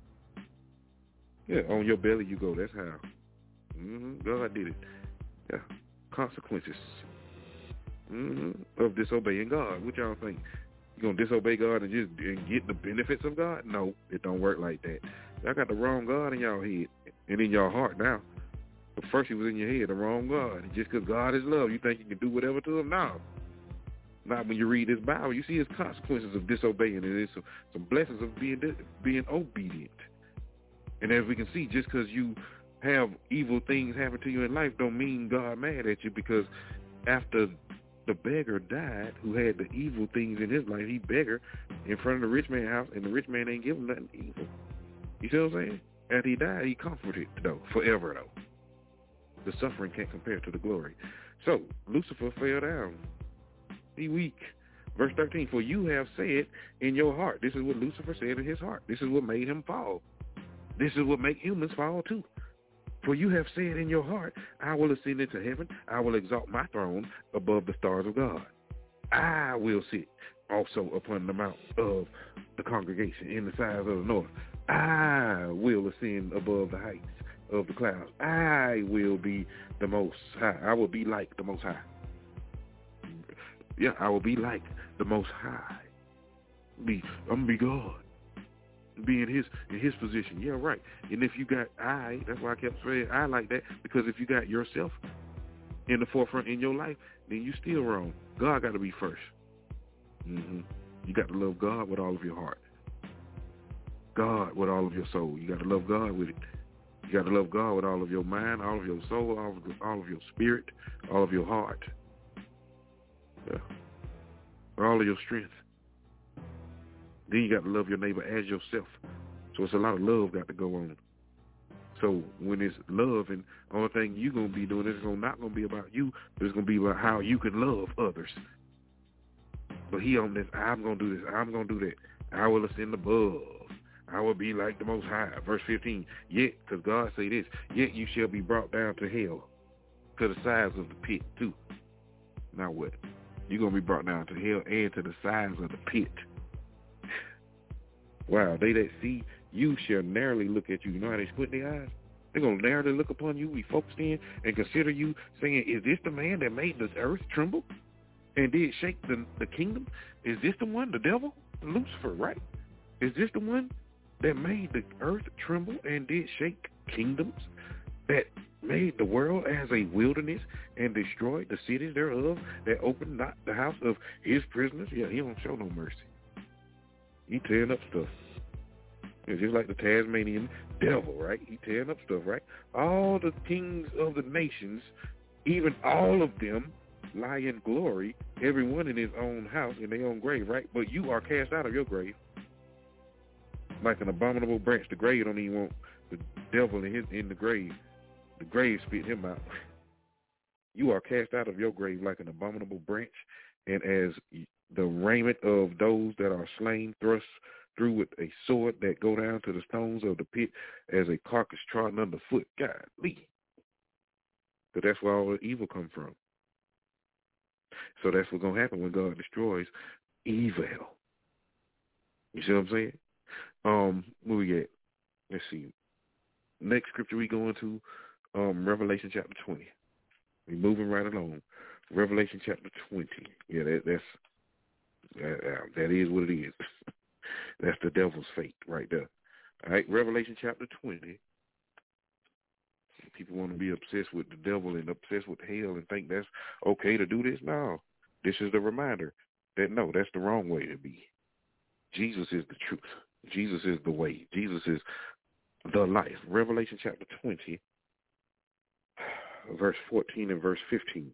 Yeah, on your belly you go. That's how. Mm-hmm. God did it. Yeah, consequences mm-hmm. of disobeying God. What y'all think? You gonna disobey God and just and get the benefits of God? No, it don't work like that. Y'all got the wrong God in y'all head and in your heart now. But first he was in your head, the wrong God. And just because God is love, you think you can do whatever to him? No. Now, when you read this Bible, you see his consequences of disobeying, and there's some, some blessings of being being obedient. And as we can see, just because you have evil things happen to you in life don't mean God mad at you, because after the beggar died who had the evil things in his life, he beggar in front of the rich man's house, and the rich man ain't give him nothing evil. You see what I'm saying? After he died, he comforted, though, forever, though. The suffering can't compare to the glory. So, Lucifer fell down. He weak. Verse thirteen, for you have said in your heart. This is what Lucifer said in his heart. This is what made him fall. This is what makes humans fall too. For you have said in your heart, I will ascend into heaven. I will exalt my throne above the stars of God. I will sit also upon the mount of the congregation in the sides of the north. I will ascend above the heights of the clouds. I will be the most high. I will be like the most high. Yeah, I will be like the most high. Be, I'm gonna be God. Be in his in his position. Yeah, right. And if you got I, that's why I kept saying I like that, because if you got yourself in the forefront in your life, then you still wrong. God got to be first. Mm-hmm. You got to love God with all of your heart. God with all of your soul. You got to love God with it. You got to love God with all of your mind, all of your soul, all of, all of your spirit, all of your heart. Yeah. All of your strength. Then you got to love your neighbor as yourself. So it's a lot of love got to go on. So when it's love, and the only thing you're going to be doing is not going to be about you, but it's going to be about how you can love others. But he on this, I'm going to do this, I'm going to do that. I will ascend above. I will be like the Most High. Verse fifteen, yet, because God say this, yet you shall be brought down to hell, to the sides of the pit too. Now what? You're going to be brought down to hell and to the sides of the pit. Wow, they that see you shall narrowly look at you. You know how they squint their eyes? They're going to narrowly look upon you, be focused in, and consider you, saying, is this the man that made this earth tremble and did shake the, the kingdom? Is this the one, the devil? Lucifer, right? Is this the one that made the earth tremble and did shake kingdoms, that made the world as a wilderness and destroyed the cities thereof, that opened not the house of his prisoners? Yeah, he don't show no mercy. He tearing up stuff. It's just like the Tasmanian devil, right? He tearing up stuff, right? All the kings of the nations, even all of them, lie in glory, everyone in his own house, in their own grave, right? But you are cast out of your grave like an abominable branch. The grave don't even want the devil in his in the grave. The grave spit him out. You are cast out of your grave like an abominable branch, and as the raiment of those that are slain, thrust through with a sword that go down to the stones of the pit as a carcass trodden underfoot. Golly. Because that's where all the evil come from. So that's what's going to happen when God destroys evil. You see what I'm saying? Um, where we at? Let's see. Next scripture we go into, um, Revelation chapter twenty. We're moving right along. Revelation chapter twenty. Yeah, that, that's uh, that is what it is. That's the devil's fate right there. All right, Revelation chapter twenty. People want to be obsessed with the devil and obsessed with hell and think that's okay to do this. No, this is the reminder that no, that's the wrong way to be. Jesus is the truth. Jesus is the way. Jesus is the life. Revelation chapter twenty, verse fourteen and verse fifteen.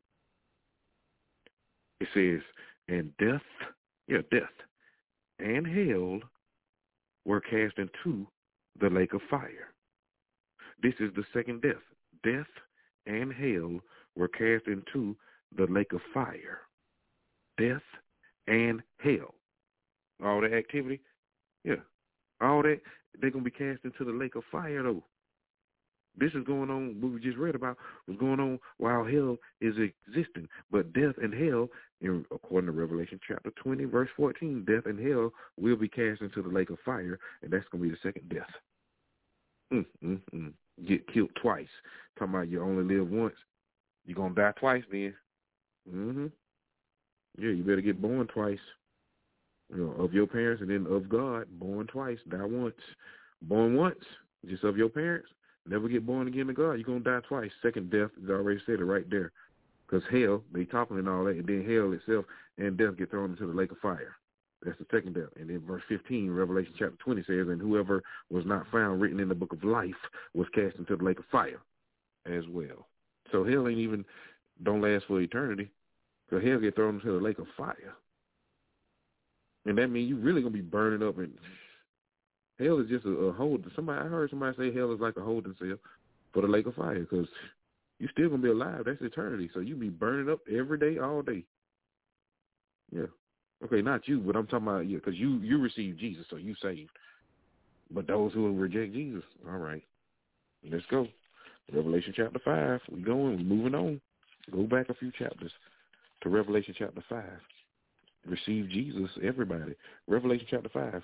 It says, and death, yeah, death and hell were cast into the lake of fire. This is the second death. Death and hell were cast into the lake of fire. Death and hell. All that activity, yeah, all that, they're going to be cast into the lake of fire, though. This is going on, what we just read about, was going on while hell is existing. But death and hell, in, according to Revelation chapter twenty, verse fourteen, death and hell will be cast into the lake of fire, and that's going to be the second death. Mm, mm, mm. Get killed twice. Talking about you only live once. You're going to die twice then. Mm-hmm. Yeah, you better get born twice. You know, of your parents and then of God, born twice, die once. Born once, just of your parents, never get born again to God. You're going to die twice. Second death, it already said it right there. Because hell, they toppling and all that, and then hell itself and death get thrown into the lake of fire. That's the second death. And then verse fifteen, Revelation chapter twenty says, and whoever was not found written in the book of life was cast into the lake of fire as well. So hell ain't even, don't last for eternity. So hell get thrown into the lake of fire. And that means you really going to be burning up. And hell is just a, a hold. Somebody, I heard somebody say hell is like a holding cell for the lake of fire, because you still going to be alive. That's eternity. So you be burning up every day, all day. Yeah. Okay, not you, but I'm talking about you, because you, you received Jesus, so you saved. But those who reject Jesus, all right, let's go. Revelation chapter five. We going, we moving on. Go back a few chapters to Revelation chapter five. Receive Jesus, everybody. Revelation chapter five.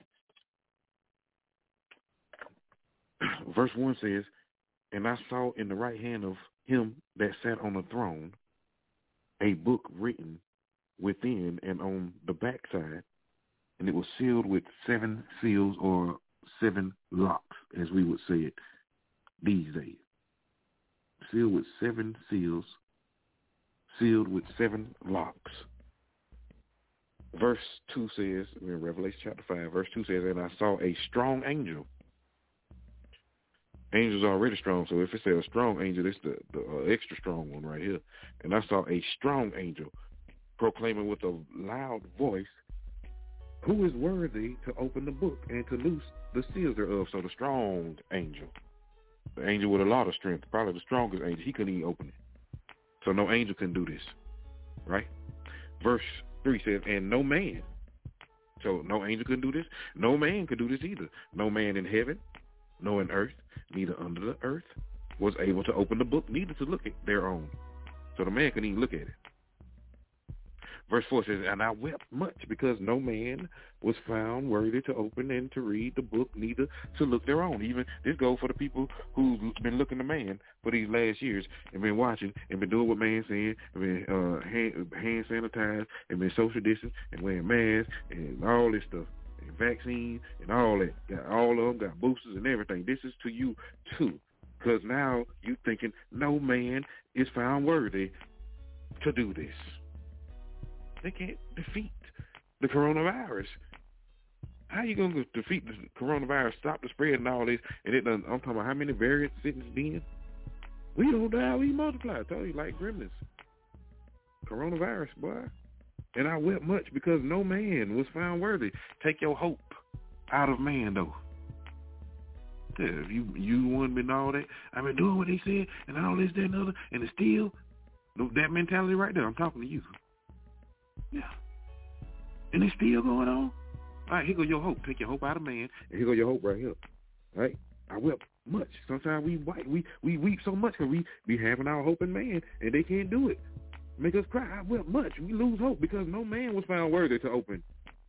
Verse one says, and I saw in the right hand of him that sat on the throne a book written within and on the backside, and it was sealed with seven seals, or seven locks, as we would say it these days. Sealed with seven seals, sealed with seven locks. Verse two says, in Revelation chapter five, verse two says, and I saw a strong angel. Angel's already strong, so if it says a strong angel, it's the, the uh, extra strong one right here. And I saw a strong angel proclaiming with a loud voice, who is worthy to open the book and to loose the seals thereof? So the strong angel, the angel with a lot of strength, probably the strongest angel, he couldn't even open it. So no angel can do this, right? Verse three says, and no man, so no angel can do this, no man could do this either. No man in heaven, nor in earth, neither under the earth, was able to open the book, neither to look at their own. So the man couldn't even look at it. Verse four says, and I wept much, because no man was found worthy to open and to read the book, neither to look their own. Even this goes for the people who've been looking to man for these last years and been watching and been doing what man's saying, and been uh, hand, hand sanitized and been social distance and wearing masks and all this stuff, and vaccine and all that. Got all of them, got boosters and everything. This is to you too, because now you thinking no man is found worthy to do this. They can't defeat the coronavirus. How you going to defeat the coronavirus, stop the spread and all this? And it done, I'm talking about how many variants sitting in? We don't die, we multiply. I told you, like gremlins. Coronavirus, boy. And I wept much, because no man was found worthy. Take your hope out of man, though. Yeah, if you you want me and all that, I've been doing what they said and all this, that, and other, and it's still that mentality right there. I'm talking to you. Yeah. And it's still going on. All right, here go your hope. Take your hope out of man, and here go your hope right here. All right? I wept much. Sometimes we we we weep so much because we be having our hope in man, and they can't do it. Make us cry. I wept much. We lose hope because no man was found worthy to open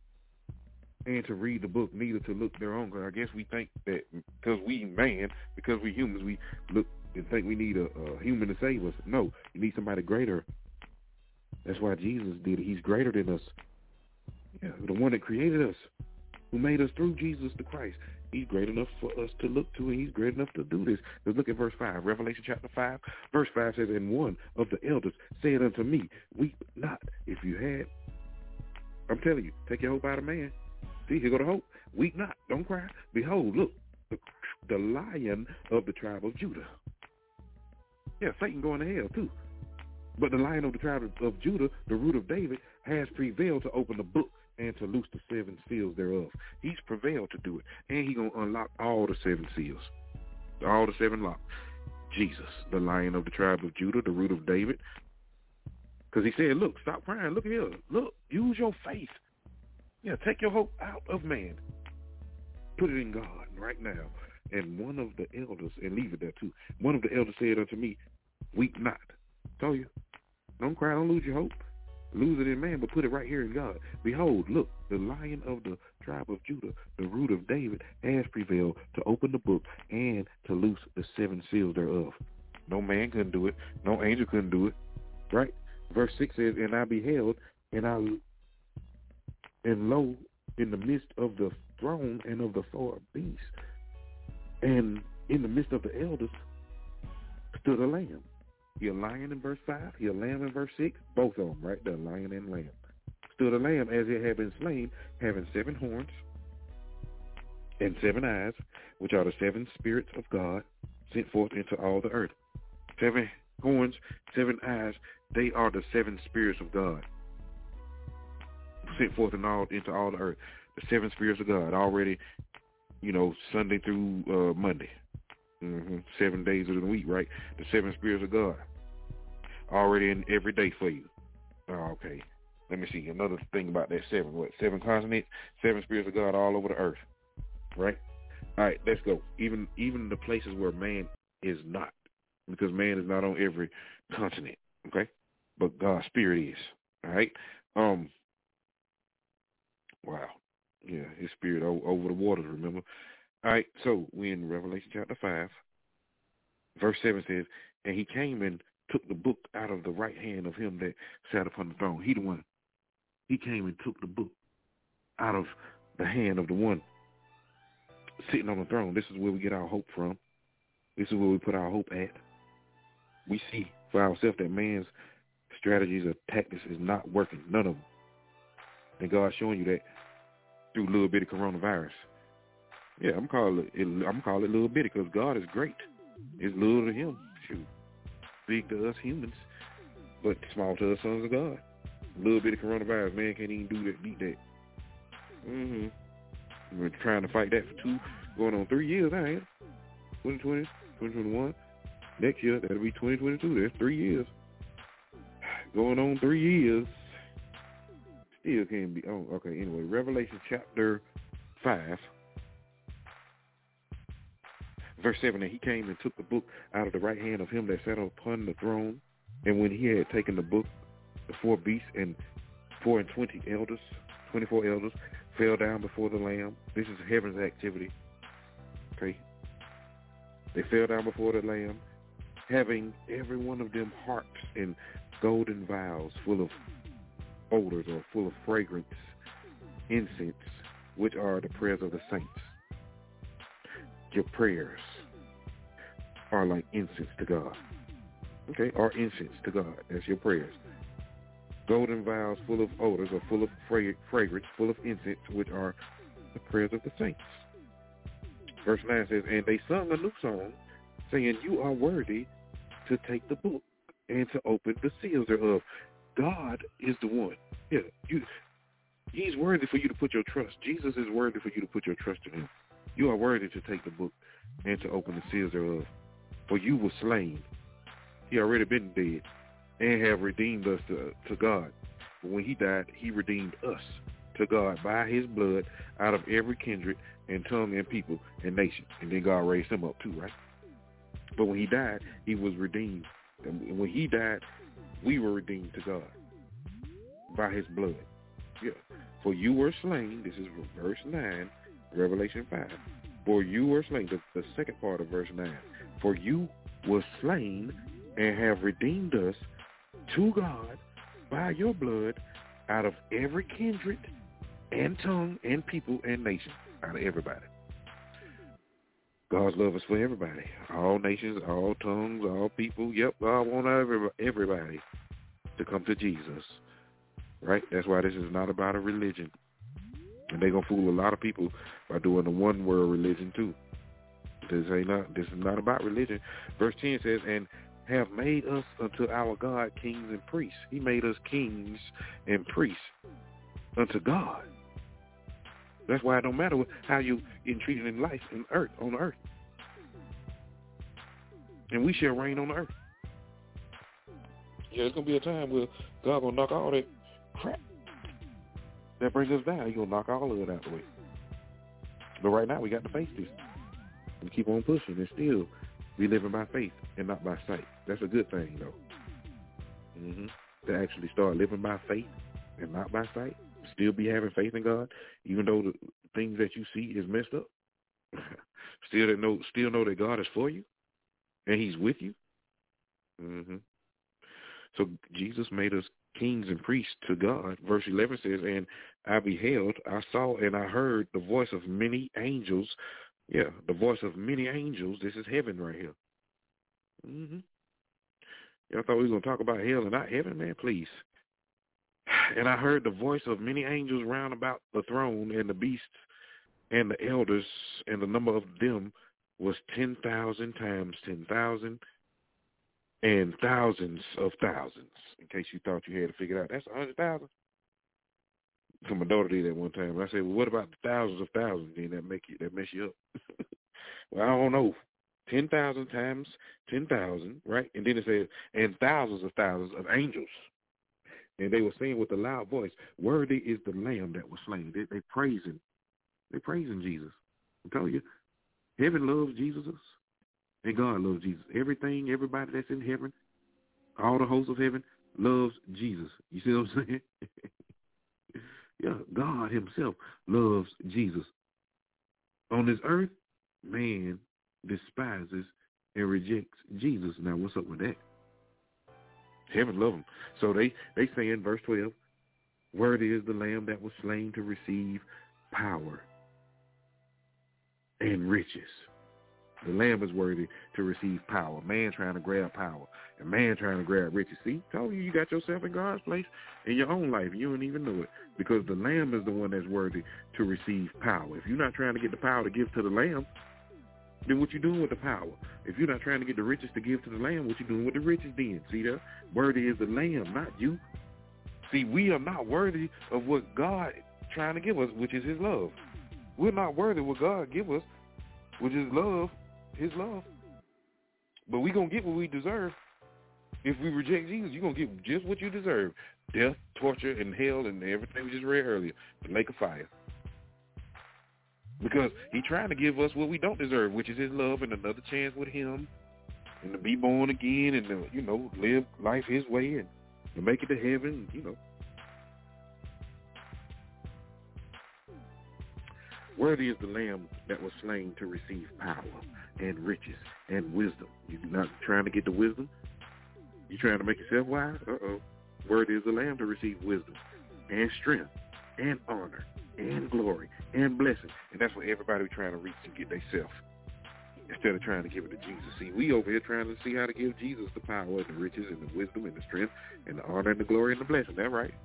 and to read the book, neither to look their own. Because I guess we think that because we man, because we humans, we look and think we need a, a human to save us. No, you need somebody greater. That's why Jesus did it. He's greater than us. Yeah, the one that created us, who made us through Jesus the Christ. He's great enough for us to look to, and he's great enough to do this. Let's look at verse five. Revelation chapter five, verse five says, and one of the elders said unto me, weep not. If you had, I'm telling you, take your hope out of man. See, here go the hope. Weep not. Don't cry. Behold, look, the, the Lion of the tribe of Judah. Yeah, Satan going to hell too. But the Lion of the tribe of Judah, the root of David, has prevailed to open the book and to loose the seven seals thereof. He's prevailed to do it. And he's going to unlock all the seven seals. All the seven locks. Jesus, the Lion of the tribe of Judah, the root of David. Because he said, look, stop crying. Look here. Look, use your faith. Yeah, take your hope out of man. Put it in God right now. And one of the elders, and leave it there too, one of the elders said unto me, weep not. Told you. Don't cry, don't lose your hope. Lose it in man, but put it right here in God. Behold, look, the Lion of the tribe of Judah, the root of David, has prevailed to open the book and to loose the seven seals thereof. No man couldn't do it. No angel couldn't do it. Right? Verse six says, and I beheld, and I, and lo, in the midst of the throne and of the four beasts, and in the midst of the elders stood a lamb, He a lion in verse five. He a lamb in verse six. Both of them, right? The lion and lamb. Stood a lamb as it had been slain, having seven horns and seven eyes, which are the seven spirits of God, sent forth into all the earth. Seven horns, seven eyes, they are the seven spirits of God, sent forth in all, into all the earth. The seven spirits of God, already, you know, Sunday through uh, Monday. Mm-hmm. Seven days of the week, right? The seven spirits of God, already in every day for you. Oh, okay. Let me see. Another thing about that seven. What? Seven continents, seven spirits of God all over the earth. Right? All right, let's go. Even even the places where man is not, because man is not on every continent, okay? But God's spirit is. All right? Um wow. Yeah, his spirit o- over the waters, remember? All right, so we're in Revelation chapter five. Verse seven says, and he came and took the book out of the right hand of him that sat upon the throne. He the one. He came and took the book out of the hand of the one sitting on the throne. This is where we get our hope from. This is where we put our hope at. We see for ourselves that man's strategies or tactics is not working. None of them. And God's showing you that through a little bit of coronavirus. Yeah, I'm calling it. I'm calling it little bitty because God is great. It's little to Him. Shoot, big to us humans, but small to us sons of God. A little bit of coronavirus, man can't even do that. Beat that. Mm-hmm. We're trying to fight that for two, going on three years now. twenty twenty, twenty twenty-one. Next year, that'll be twenty twenty-two. That's three years. Going on three years. Still can't be. Oh, okay. Anyway, Revelation chapter five, verse seven. And he came and took the book out of the right hand of him that sat upon the throne. And when he had taken the book, the four beasts and four and twenty elders, twenty-four elders, fell down before the Lamb. This is heaven's activity. Okay. They fell down before the Lamb, having every one of them harps and golden vials full of odors or full of fragrance, incense, which are the prayers of the saints. Your prayers are like incense to God. Okay, or incense to God. That's your prayers. Golden vials full of odors or full of fra- fragrance, full of incense, which are the prayers of the saints. Verse nine says, and they sung a new song, saying, you are worthy to take the book and to open the seals thereof. God is the one. Yeah, you. He's worthy for you to put your trust. Jesus is worthy for you to put your trust in him. You are worthy to take the book and to open the seals thereof. For you were slain. He already been dead and have redeemed us to, to God. But when he died, he redeemed us to God by his blood out of every kindred and tongue and people and nation. And then God raised him up too, right? But when he died, he was redeemed. And when he died, we were redeemed to God by his blood. Yeah. For you were slain. This is verse nine, Revelation five. For you were slain. The, the second part of verse nine. For you were slain and have redeemed us to God by your blood out of every kindred and tongue and people and nation. Out of everybody. God's love is for everybody. All nations, all tongues, all people. Yep, God wants everybody to come to Jesus. Right? That's why this is not about a religion. And they're going to fool a lot of people by doing the one world religion too. This ain't not, this is not about religion. Verse ten says, and have made us unto our God kings and priests. He made us kings and priests unto God. That's why it don't matter how you get treated in life, in earth, on the earth. And we shall reign on the earth. Yeah, it's going to be a time where God going to knock all that crap that brings us down. He's going to knock all of it out the way. But right now, we got to face this and keep on pushing and still be living by faith and not by sight. That's a good thing, though. Mm-hmm. To actually start living by faith and not by sight. Still be having faith in God, even though the things that you see is messed up. still that know, still know that God is for you, and He's with you. Mm-hmm. So Jesus made us kings and priests to God. Verse eleven says, "And I beheld, I saw, and I heard the voice of many angels." Yeah, the voice of many angels. This is heaven right here. Mm-hmm. Y'all thought we were going to talk about hell and not heaven, man? Please. And I heard the voice of many angels round about the throne and the beasts and the elders, and the number of them was ten thousand times ten thousand and thousands of thousands. In case you thought you had to figure it out, that's a hundred thousand. So my daughter did that one time. And I said, well, what about the thousands of thousands? Then that make you that mess you up. Well, I don't know. Ten thousand times ten thousand, right? And then it says, and thousands of thousands of angels. And they were saying with a loud voice, worthy is the Lamb that was slain. They, they praising. They praising Jesus. I'm telling you, heaven loves Jesus, and God loves Jesus. Everything, everybody that's in heaven, all the hosts of heaven loves Jesus. You see what I'm saying? Yeah, God himself loves Jesus. On this earth, man despises and rejects Jesus. Now, what's up with that? Heaven love him. So they, they say in verse twelve, worthy is the Lamb that was slain to receive power and riches. The Lamb is worthy to receive power. Man trying to grab power. And man trying to grab riches. See, told you, you got yourself in God's place in your own life. You don't even know it. Because the Lamb is the one that's worthy to receive power. If you're not trying to get the power to give to the Lamb, then what you doing with the power? If you're not trying to get the riches to give to the Lamb, what you doing with the riches then? See that? Worthy is the Lamb, not you. See, we are not worthy of what God is trying to give us, which is his love. We're not worthy of what God give us, which is love, his love. But we're going to get what we deserve. If we reject Jesus, you're going to get just what you deserve. Death, torture, and hell, and everything we just read earlier. The lake of fire. Because he's trying to give us what we don't deserve, which is his love and another chance with him, and to be born again, and to, you know, live life his way, and to make it to heaven, you know. Worthy is the Lamb that was slain to receive power and riches and wisdom. You're not trying to get the wisdom. You're trying to make yourself wise. Uh-oh. Worthy is the Lamb to receive wisdom and strength and honor and glory and blessing. And that's what everybody trying to reach to get themselves, instead of trying to give it to Jesus. See, we over here trying to see how to give Jesus the power and the riches and the wisdom and the strength and the honor and the glory and the blessing. That right?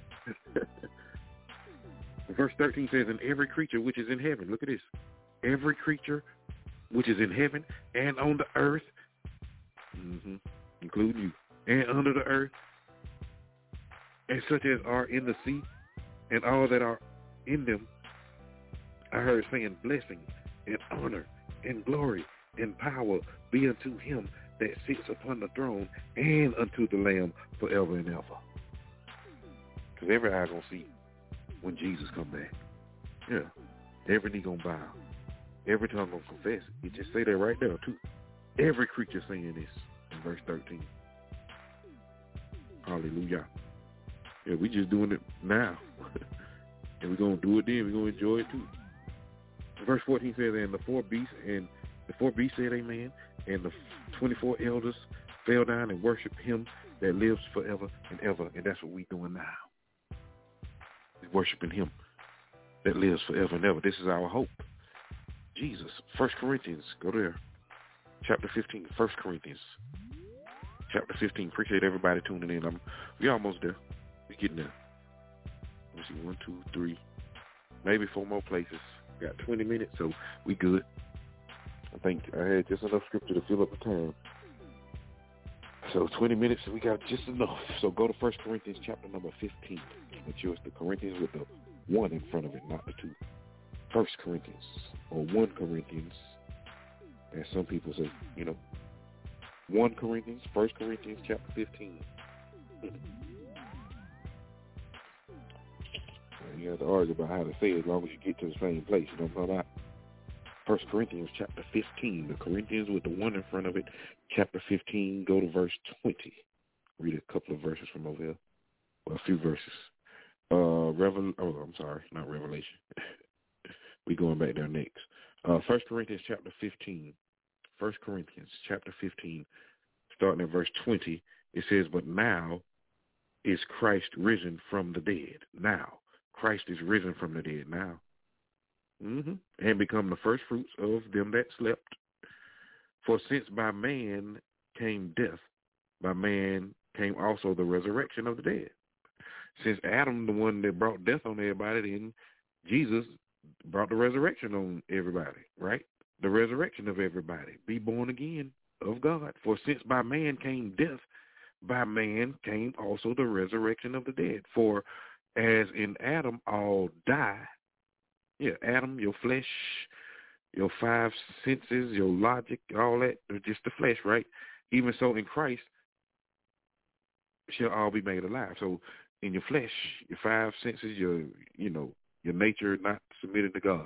Verse thirteen says, and every creature which is in heaven, look at this, every creature which is in heaven and on the earth, mm-hmm, including you, and under the earth, and such as are in the sea, and all that are in them, I heard saying, blessing and honor and glory and power be unto him that sits upon the throne and unto the Lamb forever and ever. Because every eye gonna see when Jesus come back. Yeah. Every knee gonna bow. Every tongue gonna confess. You just say that right there too. Every creature saying this in verse thirteen. Hallelujah. Yeah, we just doing it now. And we're gonna do it then. We're gonna enjoy it too. Verse fourteen says, and the four beasts and the four beasts said amen, and the twenty-four elders fell down and worshiped him that lives forever and ever. And that's what we doing now. Worshiping him that lives forever and ever. This is our hope. Jesus. First Corinthians. Go there. Chapter fifteen. First Corinthians. Chapter fifteen. Appreciate everybody tuning in. I'm, we almost there. We getting there. Let's see. One, two, three. Maybe four more places. Got twenty minutes, so we good. I think I had just enough scripture to fill up the time. So twenty minutes, we got just enough. So go to First Corinthians chapter number fifteen. Make sure it's the Corinthians with the one in front of it, not the two. First Corinthians, or one Corinthians, as some people say, you know. One Corinthians, First Corinthians chapter fifteen. You have to argue about how to say it as long as you get to the same place. You know what I'm talking about? First Corinthians chapter fifteen. The Corinthians with the one in front of it. Chapter fifteen, go to verse twenty. Read a couple of verses from over here. Well, a few verses. Uh, Revel. Oh, I'm sorry, not Revelation. We going back there next. Uh, First Corinthians chapter fifteen. First Corinthians chapter fifteen, starting at verse twenty. It says, "But now is Christ risen from the dead." Now, Christ is risen from the dead now. Mm-hmm. And become the first fruits of them that slept. For since by man came death, by man came also the resurrection of the dead. Since Adam, the one that brought death on everybody, then Jesus brought the resurrection on everybody, right? The resurrection of everybody. Be born again of God. For since by man came death, by man came also the resurrection of the dead. For as in Adam all die, yeah, Adam, your flesh, your five senses, your logic, all that, they're just the flesh, right? Even so in Christ shall all be made alive. So in your flesh, your five senses, your, you know, your nature not submitted to God.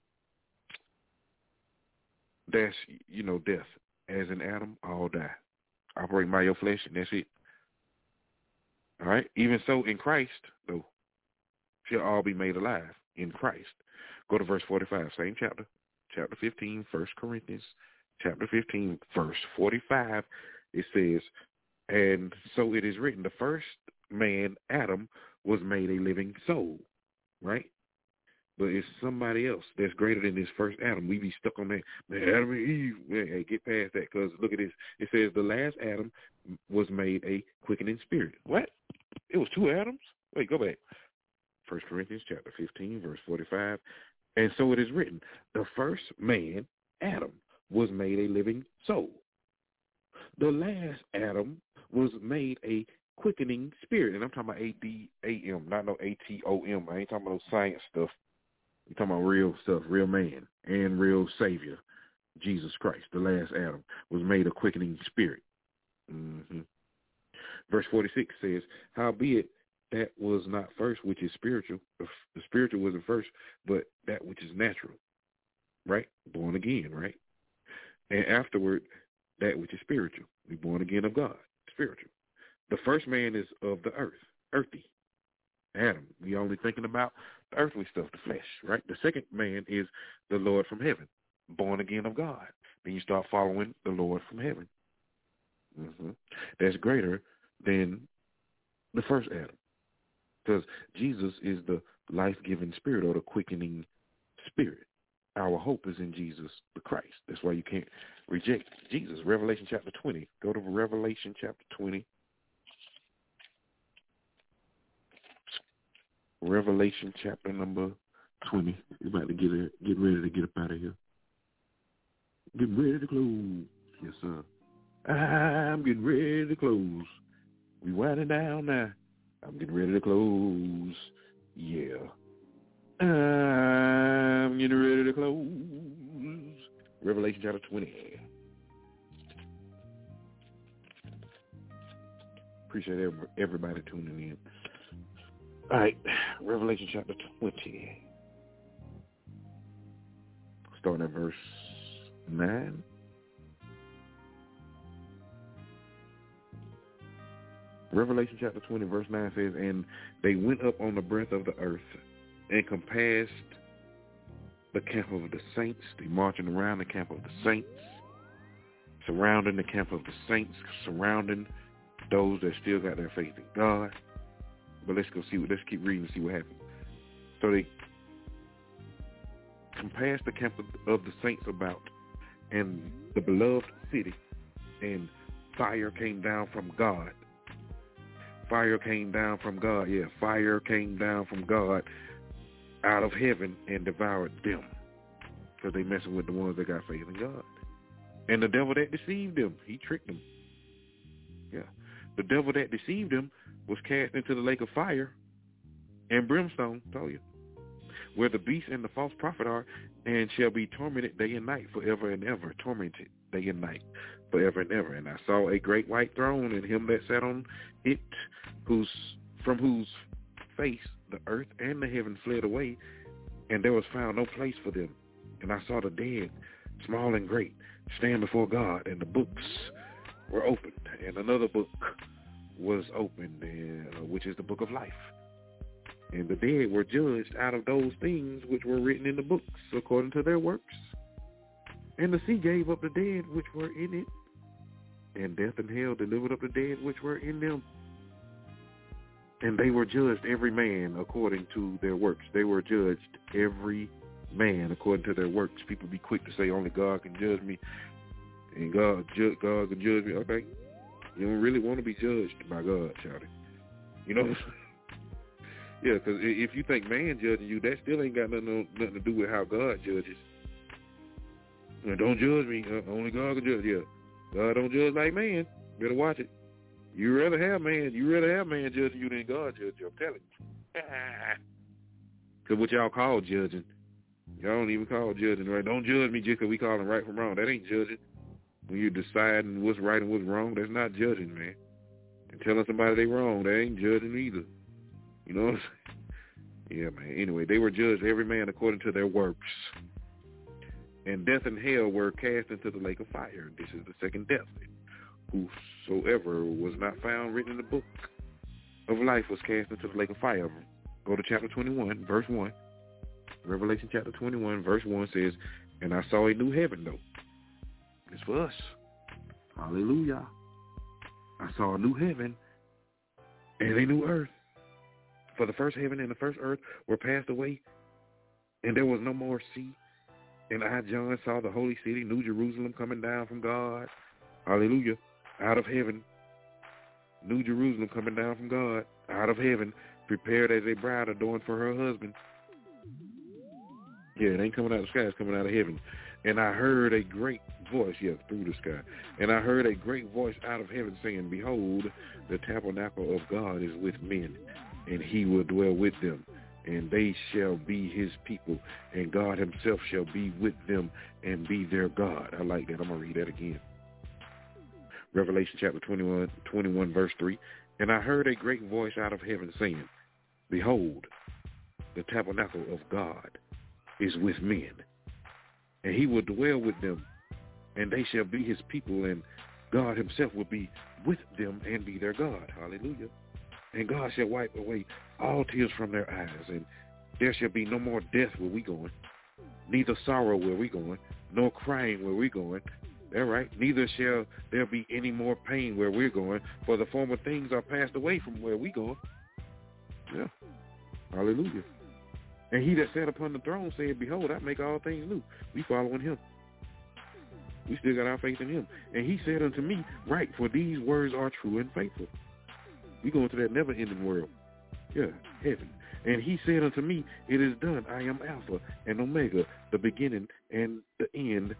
That's, you know, death. As in Adam, all die. Operate by your flesh, and that's it. All right? Even so in Christ, though, shall all be made alive in Christ. Go to verse forty-five, same chapter, chapter fifteen, First Corinthians, chapter fifteen, verse forty-five. It says, and so it is written, the first man, Adam, was made a living soul, right? But it's somebody else that's greater than this first Adam. We be stuck on that, man, Adam and Eve. Man, hey, get past that, because look at this. It says the last Adam was made a quickening spirit. What? It was two Adams? Wait, go back. First Corinthians chapter fifteen, verse forty-five. And so it is written, the first man, Adam, was made a living soul. The last Adam was made a quickening spirit. And I'm talking about A D A M, not no A T O M. I ain't talking about no science stuff. I'm talking about real stuff, real man and real Savior, Jesus Christ. The last Adam was made a quickening spirit. Mm-hmm. Verse forty-six says, howbeit that was not first, which is spiritual. The spiritual wasn't first, but that which is natural, right? Born again, right? And afterward, that which is spiritual. We born again of God, spiritual. The first man is of the earth, earthy. Adam, we only thinking about the earthly stuff, the flesh, right? The second man is the Lord from heaven, born again of God. Then you start following the Lord from heaven. Mm-hmm. That's greater than the first Adam, because Jesus is the life-giving spirit, or the quickening spirit. Our hope is in Jesus the Christ. That's why you can't reject Jesus. Revelation chapter twenty. Go to Revelation chapter twenty. Revelation chapter number twenty. We're about to get it, get ready to get up out of here. Get ready to close. Yes, sir. I'm getting ready to close. We winding down now. I'm getting ready to close. Yeah. I'm getting ready to close. Revelation chapter twenty. Appreciate every, everybody tuning in. All right, Revelation chapter twenty. Starting at verse nine. Revelation chapter twenty, verse nine says, and they went up on the breadth of the earth and compassed the camp of the saints. They marching around the camp of the saints, surrounding the camp of the saints, surrounding those that still got their faith in God. But let's go see what, let's keep reading and see what happens. So they compassed the camp of, of the saints about, and the beloved city, and fire came down from God. Fire came down from God. Yeah, fire came down from God out of heaven and devoured them, because they messing with the ones that got faith in God. And the devil that deceived them, he tricked them. Yeah. The devil that deceived them was cast into the lake of fire and brimstone, told you, where the beast and the false prophet are, and shall be tormented day and night forever and ever, tormented day and night forever and ever. And I saw a great white throne, and him that sat on it, whose from whose face the earth and the heaven fled away, and there was found no place for them. And I saw the dead, small and great, stand before God, and the books were opened, and another book was opened, uh, which is the book of life. And the dead were judged out of those things which were written in the books according to their works. And the sea gave up the dead which were in it, and death and hell delivered up the dead which were in them. And they were judged every man according to their works. They were judged every man according to their works. People be quick to say only God can judge me, and God, ju- God can judge me. Okay, You don't really want to be judged by God, Charlie. You know? Yeah, because if you think man judging you, that still ain't got nothing, nothing to do with how God judges. You know, don't judge me. Uh, only God can judge. Yeah, God don't judge like man. Better watch it. You rather have man. You rather have man judging you than God judging you. I'm telling you. Because what y'all call judging, y'all don't even call judging, right? Don't judge me just because we call them right from wrong. That ain't judging. When you're deciding what's right and what's wrong, that's not judging, man. And telling somebody they wrong, that ain't judging either. You know what I'm saying? Yeah, man. Anyway, they were judged, every man according to their works. And death and hell were cast into the lake of fire. This is the second death. Whosoever was not found written in the book of life was cast into the lake of fire. Go to chapter twenty-one, verse one. Revelation chapter twenty-one, verse one says, and I saw a new heaven, though. It's for us. Hallelujah. I saw a new heaven and a new earth. For the first heaven and the first earth were passed away, and there was no more sea. And I, John, saw the holy city, New Jerusalem, coming down from God. Hallelujah. Out of heaven. New Jerusalem coming down from God. Out of heaven. Prepared as a bride adorned for her husband. Yeah, it ain't coming out of the sky. It's coming out of heaven. And I heard a great voice, yes, through the sky. And I heard a great voice out of heaven saying, behold, the tabernacle of God is with men, and he will dwell with them. And they shall be his people, and God himself shall be with them and be their God. I like that. I'm going to read that again. Revelation chapter twenty-one, twenty-one, verse three. And I heard a great voice out of heaven saying, behold, the tabernacle of God is with men, and he will dwell with them, and they shall be his people, and God himself will be with them and be their God. Hallelujah. And God shall wipe away all tears from their eyes, and there shall be no more death where we going, neither sorrow where we going, nor crying where we going. All right. Neither shall there be any more pain where we're going, for the former things are passed away from where we going. Yeah. Hallelujah. And he that sat upon the throne said, behold, I make all things new. We following him. We still got our faith in him. And he said unto me, right, for these words are true and faithful. We going to that never-ending world. Yeah, heaven. And he said unto me, it is done. I am Alpha and Omega, the beginning and the end.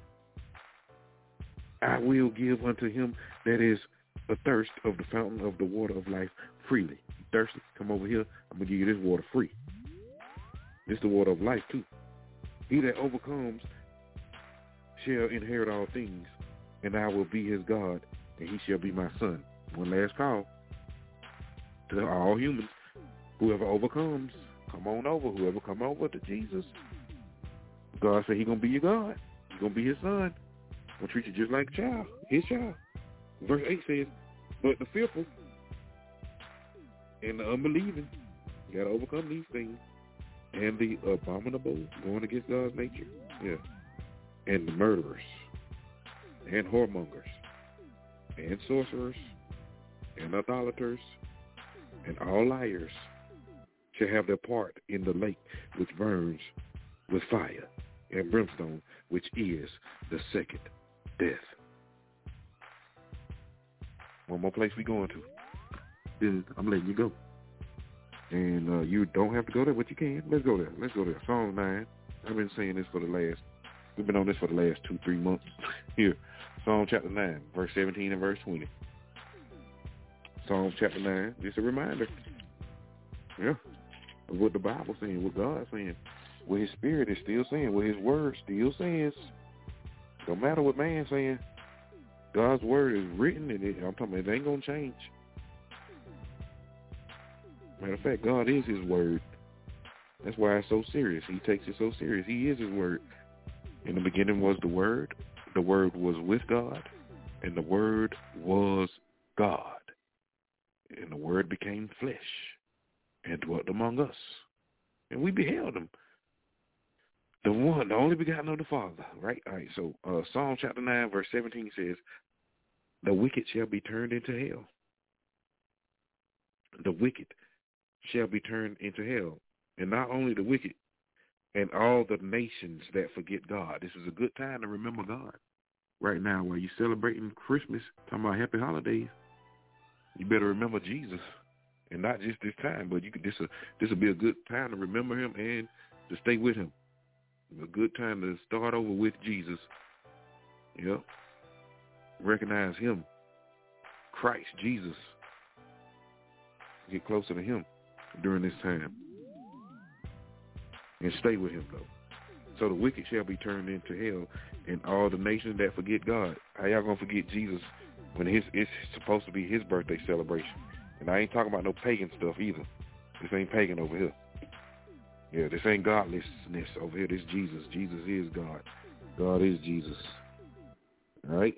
I will give unto him that is athirst of the fountain of the water of life freely. You thirsty? Come over here. I'm going to give you this water free. This is the water of life, too. He that overcomes shall inherit all things, and I will be his God, and he shall be my son. One last call to all humans. Whoever overcomes, come on over. Whoever come over to Jesus. God said he's going to be your God. He's going to be his son. He'll treat you just like a child, his child. Verse eight says, but the fearful and the unbelieving, you got to overcome these things. And the abominable, going against God's nature. Yeah. And the murderers, and whoremongers, and sorcerers, and idolaters, and all liars shall have their part in the lake which burns with fire and brimstone, which is the second death. One more place we going to. I'm letting you go. And uh, you don't have to go there, but you can. Let's go there. Let's go there. Psalm nine. I've been saying this for the last, we've been on this for the last two, three months. Here, Psalm chapter nine, verse seventeen and verse twenty. Psalm chapter nine, just a reminder. Yeah, of what the Bible's saying, what God's saying, what his spirit is still saying, what his word still says. No matter what man's saying, God's word is written, and it, I'm talking about it ain't going to change. Matter of fact, God is his word. That's why it's so serious. He takes it so serious. He is his word. In the beginning was the word. The word was with God. And the word was God. And the word became flesh and dwelt among us. And we beheld him. The one, the only begotten of the Father. Right? All right. So uh, Psalm chapter nine, verse seventeen says, the wicked shall be turned into hell. The wicked shall be turned into hell. And not only the wicked, and all the nations that forget God. This is a good time to remember God. Right now, while you're celebrating Christmas, talking about happy holidays, You better remember Jesus, and not just this time, but you could. This a this will be a good time to remember him and to stay with him. A good time to start over with Jesus. Yep. Recognize him, Christ, Jesus. Get closer to him during this time, and stay with him though. So the wicked shall be turned into hell, and all the nations that forget God. How y'all gonna forget Jesus when his it's supposed to be his birthday celebration? And I ain't talking about no pagan stuff either. This ain't pagan over here. Yeah, this ain't godlessness over here. This Jesus. Jesus is God. God is Jesus. All right?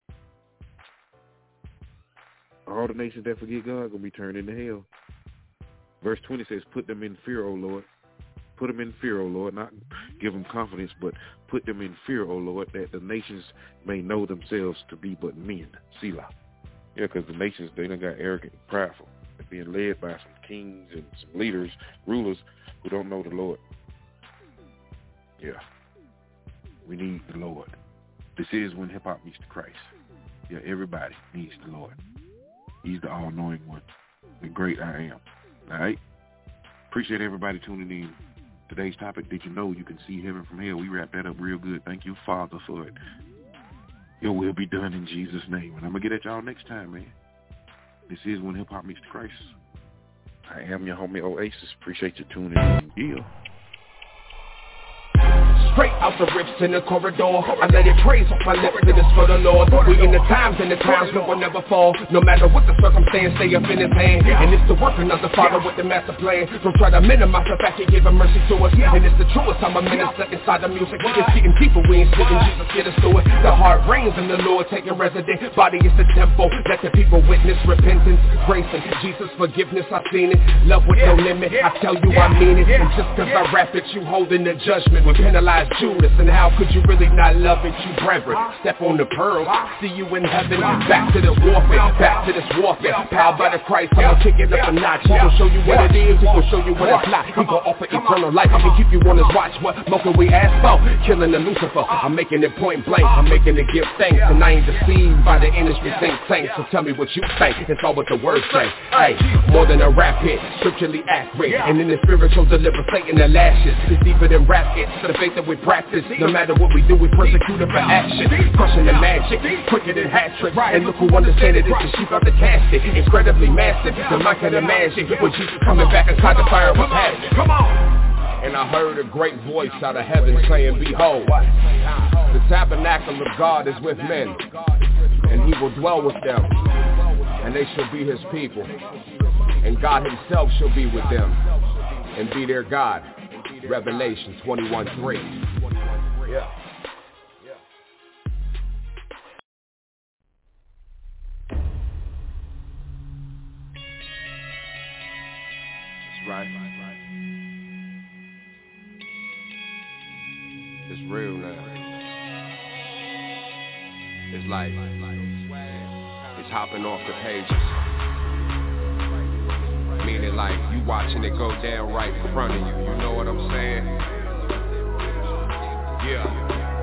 All the nations that forget God are going to be turned into hell. Verse twenty says, put them in fear, O Lord. Put them in fear, O Lord. Not give them confidence, but put them in fear, O Lord, that the nations may know themselves to be but men. Selah. Yeah, because the nations, they done got arrogant and prideful. They're being led by some kings and some leaders, rulers, who don't know the Lord. Yeah. We need the Lord. This is when hip-hop meets the Christ. Yeah, everybody needs the Lord. He's the all-knowing one, the great I am. All right? Appreciate everybody tuning in. Today's topic, did you know you can see heaven from hell? We wrapped that up real good. Thank you, Father, for it. Your will be done in Jesus' name. And I'm going to get at y'all next time, man. This is when hip-hop meets the Christ. I am your homie Oasis. Appreciate you tuning in. Yeah.
Straight out the rips in the corridor, I let it praise off my lips, it is for the Lord. We in the times and the times no one never fall. No matter what the circumstance, stay up in his hand. And it's the working of the Father with the master plan. Don't try to minimize the fact he gave a mercy to us. And it's the truest, I'm a minister inside the music. It's getting people, we ain't sitting, Jesus get us to it. The heart reigns and the Lord taking resident. Body is the temple, let the people witness repentance, grace and Jesus forgiveness. I've seen it, love with no limit, I tell you I mean it. And just cause I rap it, you holding the judgment. We penalize Judas, and how could you really not love it, you brethren? Step on the pearl, see you in heaven. Back to this warfare, back to this warfare. Powered by the Christ, I'ma kick it up a notch. He gon' show you what it is, he gon' show you what it's not. He gon' offer eternal life, he can keep you on his watch. What more can we ask for? Killing the Lucifer, I'm making it point blank. I'm making it give thanks, and I ain't deceived by the industry think tanks. So tell me what you think, it's all what the words say. Hey, more than a rap hit, scripturally accurate. And in the spiritual deliver Satan the lashes. It's deeper than rap hits, to the faith that we practice. No matter what we do, we persecute it for action. Crushing the magic, quicker than hat trick. And look who understand it, it's the sheep out the casket. Incredibly massive, the mind can imagine when Jesus coming back inside the fire was passion. Come on! And I heard a great voice out of heaven saying, behold, the tabernacle of God is with men, and he will dwell with them, and they shall be his people, and God himself shall be with them, and be their God. Revelation twenty-one three. Yeah.
That's right. It's real now. It's like it's hopping off the pages. Meaning like you watching it go down right in front of you. You know what I'm saying? Yeah.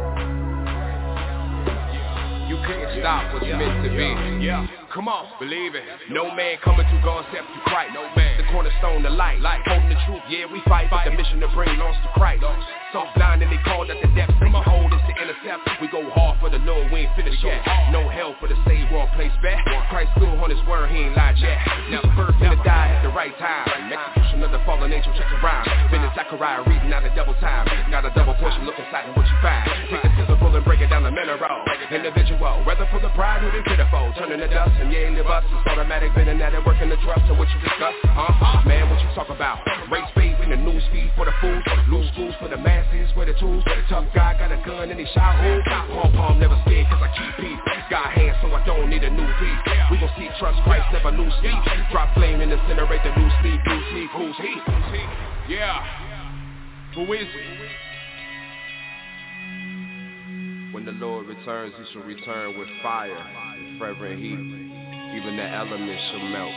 You can't stop what's meant to be. Yeah. Come on, believe it. No man coming to God except through Christ. No man. The cornerstone, the light, light, holding the truth. Yeah, we fight, but the mission to bring lost to Christ. So blind and they called at the depths. Come on, hold us to intercept. We go hard for the Lord, we ain't finished yet. No hell for the save world place back. Christ still on his word, he ain't lied yet. Now the first to die at the right time. Execution of the fallen angel, check the rhyme. Been in Zechariah reading out a double time. Not a double portion, look inside and what you find. Take the scissor and break it down the mineral. Individual, whether for the pride or the pitiful. Turning the dust and you ain't live us. It's automatic, been in that and working the trust. So what you discuss? Uh, man, what you talk about? Race babe in the news feed for the fools. Loose schools for the masses, where the tools. Tough guy got a gun and he shot who? Palm palm never scared cause I keep peace. Got hands so I don't need a new beat. We gon' see trust Christ, never lose sleep. Drop flame and incinerate the new sleep. New sleep, who's he? Yeah. Who is he? When the Lord returns, he shall return with fire and fervent heat. Even the elements shall melt.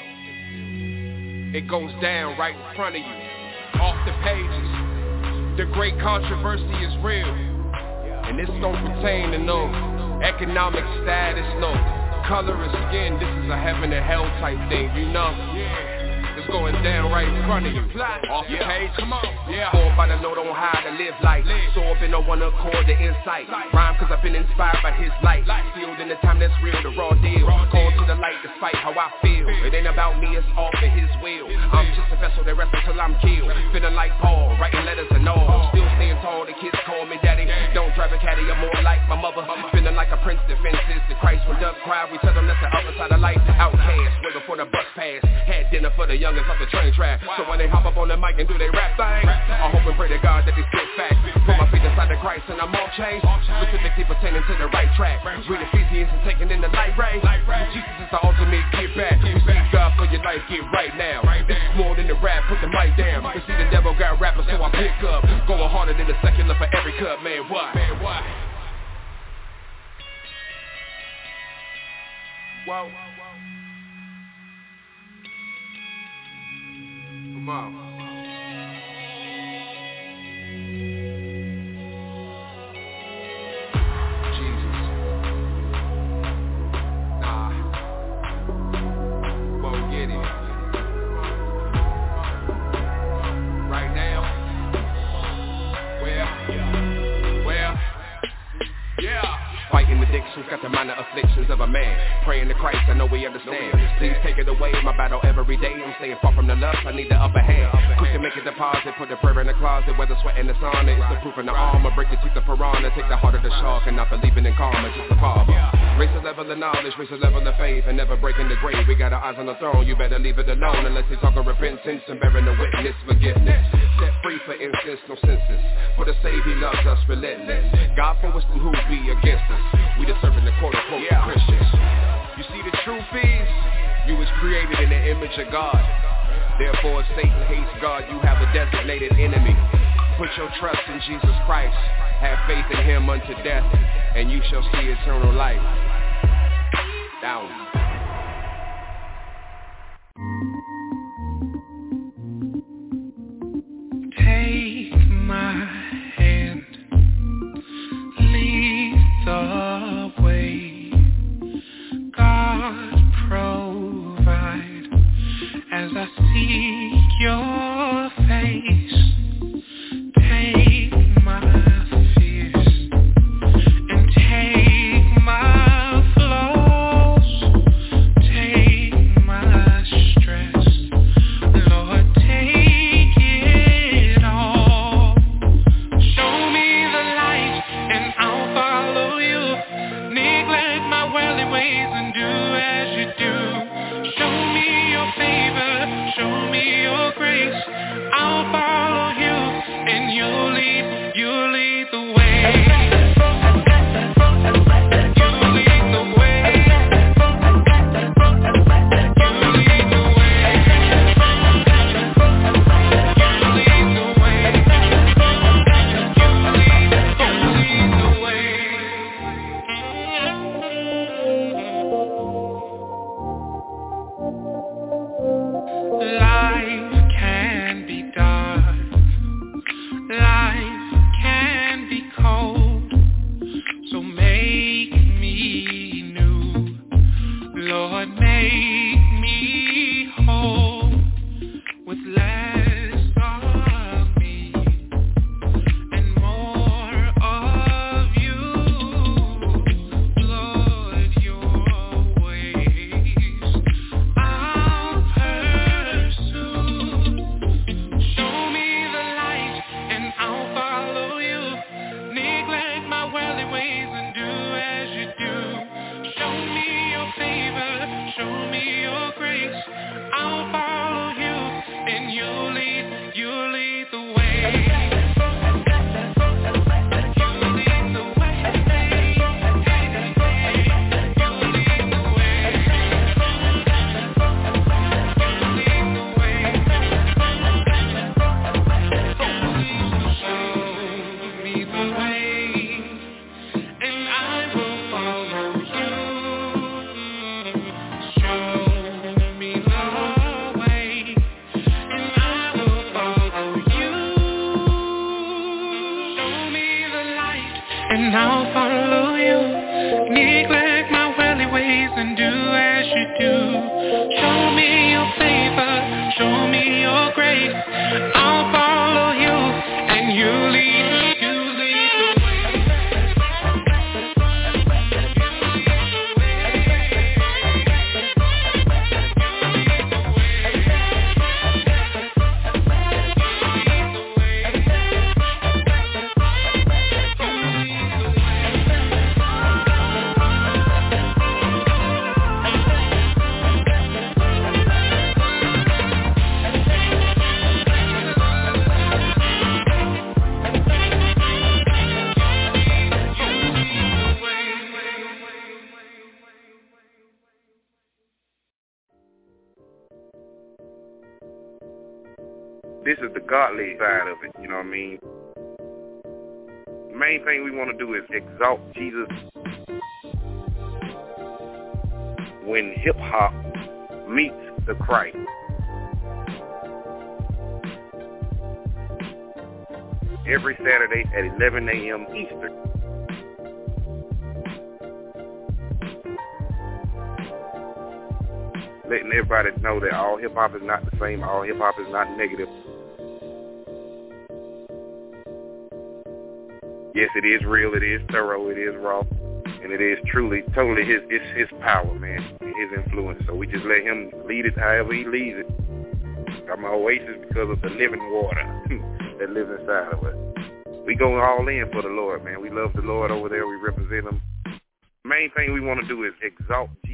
It goes down right in front of you, off the pages. The great controversy is real, and this don't pertain to no economic status, no. color of skin, this is a heaven and hell type thing, you know? Yeah. It's going down right in front of you. Off the page, come on. Yeah. Born by the Lord on how to live life. So I've been on one accord, the insight. Rhyme cause I've been inspired by his light. Sealed in the time that's real, the raw deal. Called to the light despite how I feel. It ain't about me, it's all for his will. I'm just a vessel that rests until I'm killed. Feeling like Paul, writing letters and all. Still staying tall, the kids call me daddy. Don't drive a caddy, I'm more like my mother. Feeling like a prince defenses the Christ. When Doug cried, we tell them that's the other side of life. Outcast, waiting for the bus pass. Had dinner for the youngest of the train track. So when they hop up on the mic and do their rap thing, I hope and pray to God that they sit back. Put my feet inside the Christ and I'm all changed. Specifically pertaining to the right track. Read Ephesians and taking in the light ray. Jesus is the ultimate get back. You seek God for your life, get right now. This is more than the rap, put the mic down. You see the devil got rappers, so I pick up. Going harder than the secular for every cut, man, why? Man, why? Whoa. Come on. Jesus. Nah. Won't get it. Right now. Well, well, yeah. Fighting addictions, got the minor afflictions of a man. Praying to Christ, I know we understand. Please take it away, my battle every day. I'm staying far from the lust, I need the upper hand. Quick to make a deposit, put the prayer in the closet. Whether sweat in the sauna, it's the proof in the armor. Break the teeth of piranha, take the heart of the shark. And not believing in karma, just a father. Raise the level of knowledge, raise the level of faith. And never breaking the grave, we got our eyes on the throne. You better leave it alone, unless they talking repentance and bearing the witness, forgiveness. Set free for instance, no senses. For the save, he loves us relentless. God for us, then who be against us? We deserving the quote-unquote yeah. Christians. You see, the truth is, you was created in the image of God. Therefore, if Satan hates God, you have a designated enemy. Put your trust in Jesus Christ. Have faith in him unto death, and you shall see eternal life. Down.
Take my hand, lead the way. God provide as I seek your face. Take my fears and take my flaws. Take my stress, Lord, take it all. Show me the light and I'll follow you. Neglect my worldly ways and do as you do. Show me your favor, show me your grace. I'll follow you and you'll lead, you'll lead the way. You lead the way. You lead the way. You lead the way. You lead the way. Life can be dark. Life can be cold. So make me new. Lord, make me whole with less of me and more of you. Lord, your ways I'll pursue. Show me the light and I'll follow you. Neglect my worldly ways and do as you do. Show me your favor, show me your grace. I'll follow you and you'll lead, you'll lead the way. You lead the way. You lead the way. You lead the way. Show me the way, and I will follow you. Show me the way, and I will follow you. Show me the light, and I'll follow you. Neglect my worldly ways and do Show me your grace. I'll follow you, and you lead me.
This is the godly side of it, you know what I mean? The main thing we want to do is exalt Jesus when hip-hop meets the Christ. Every Saturday at eleven a.m. Eastern. Letting everybody know that all hip-hop is not the same, all hip-hop is not negative. Yes, it is real, it is thorough, it is raw, and it is truly, totally his it's his power, man, his influence. So we just let him lead it however he leads it. I'm an oasis because of the living water that lives inside of us. We go all in for the Lord, man. We love the Lord over there. We represent him. Main thing we want to do is exalt Jesus.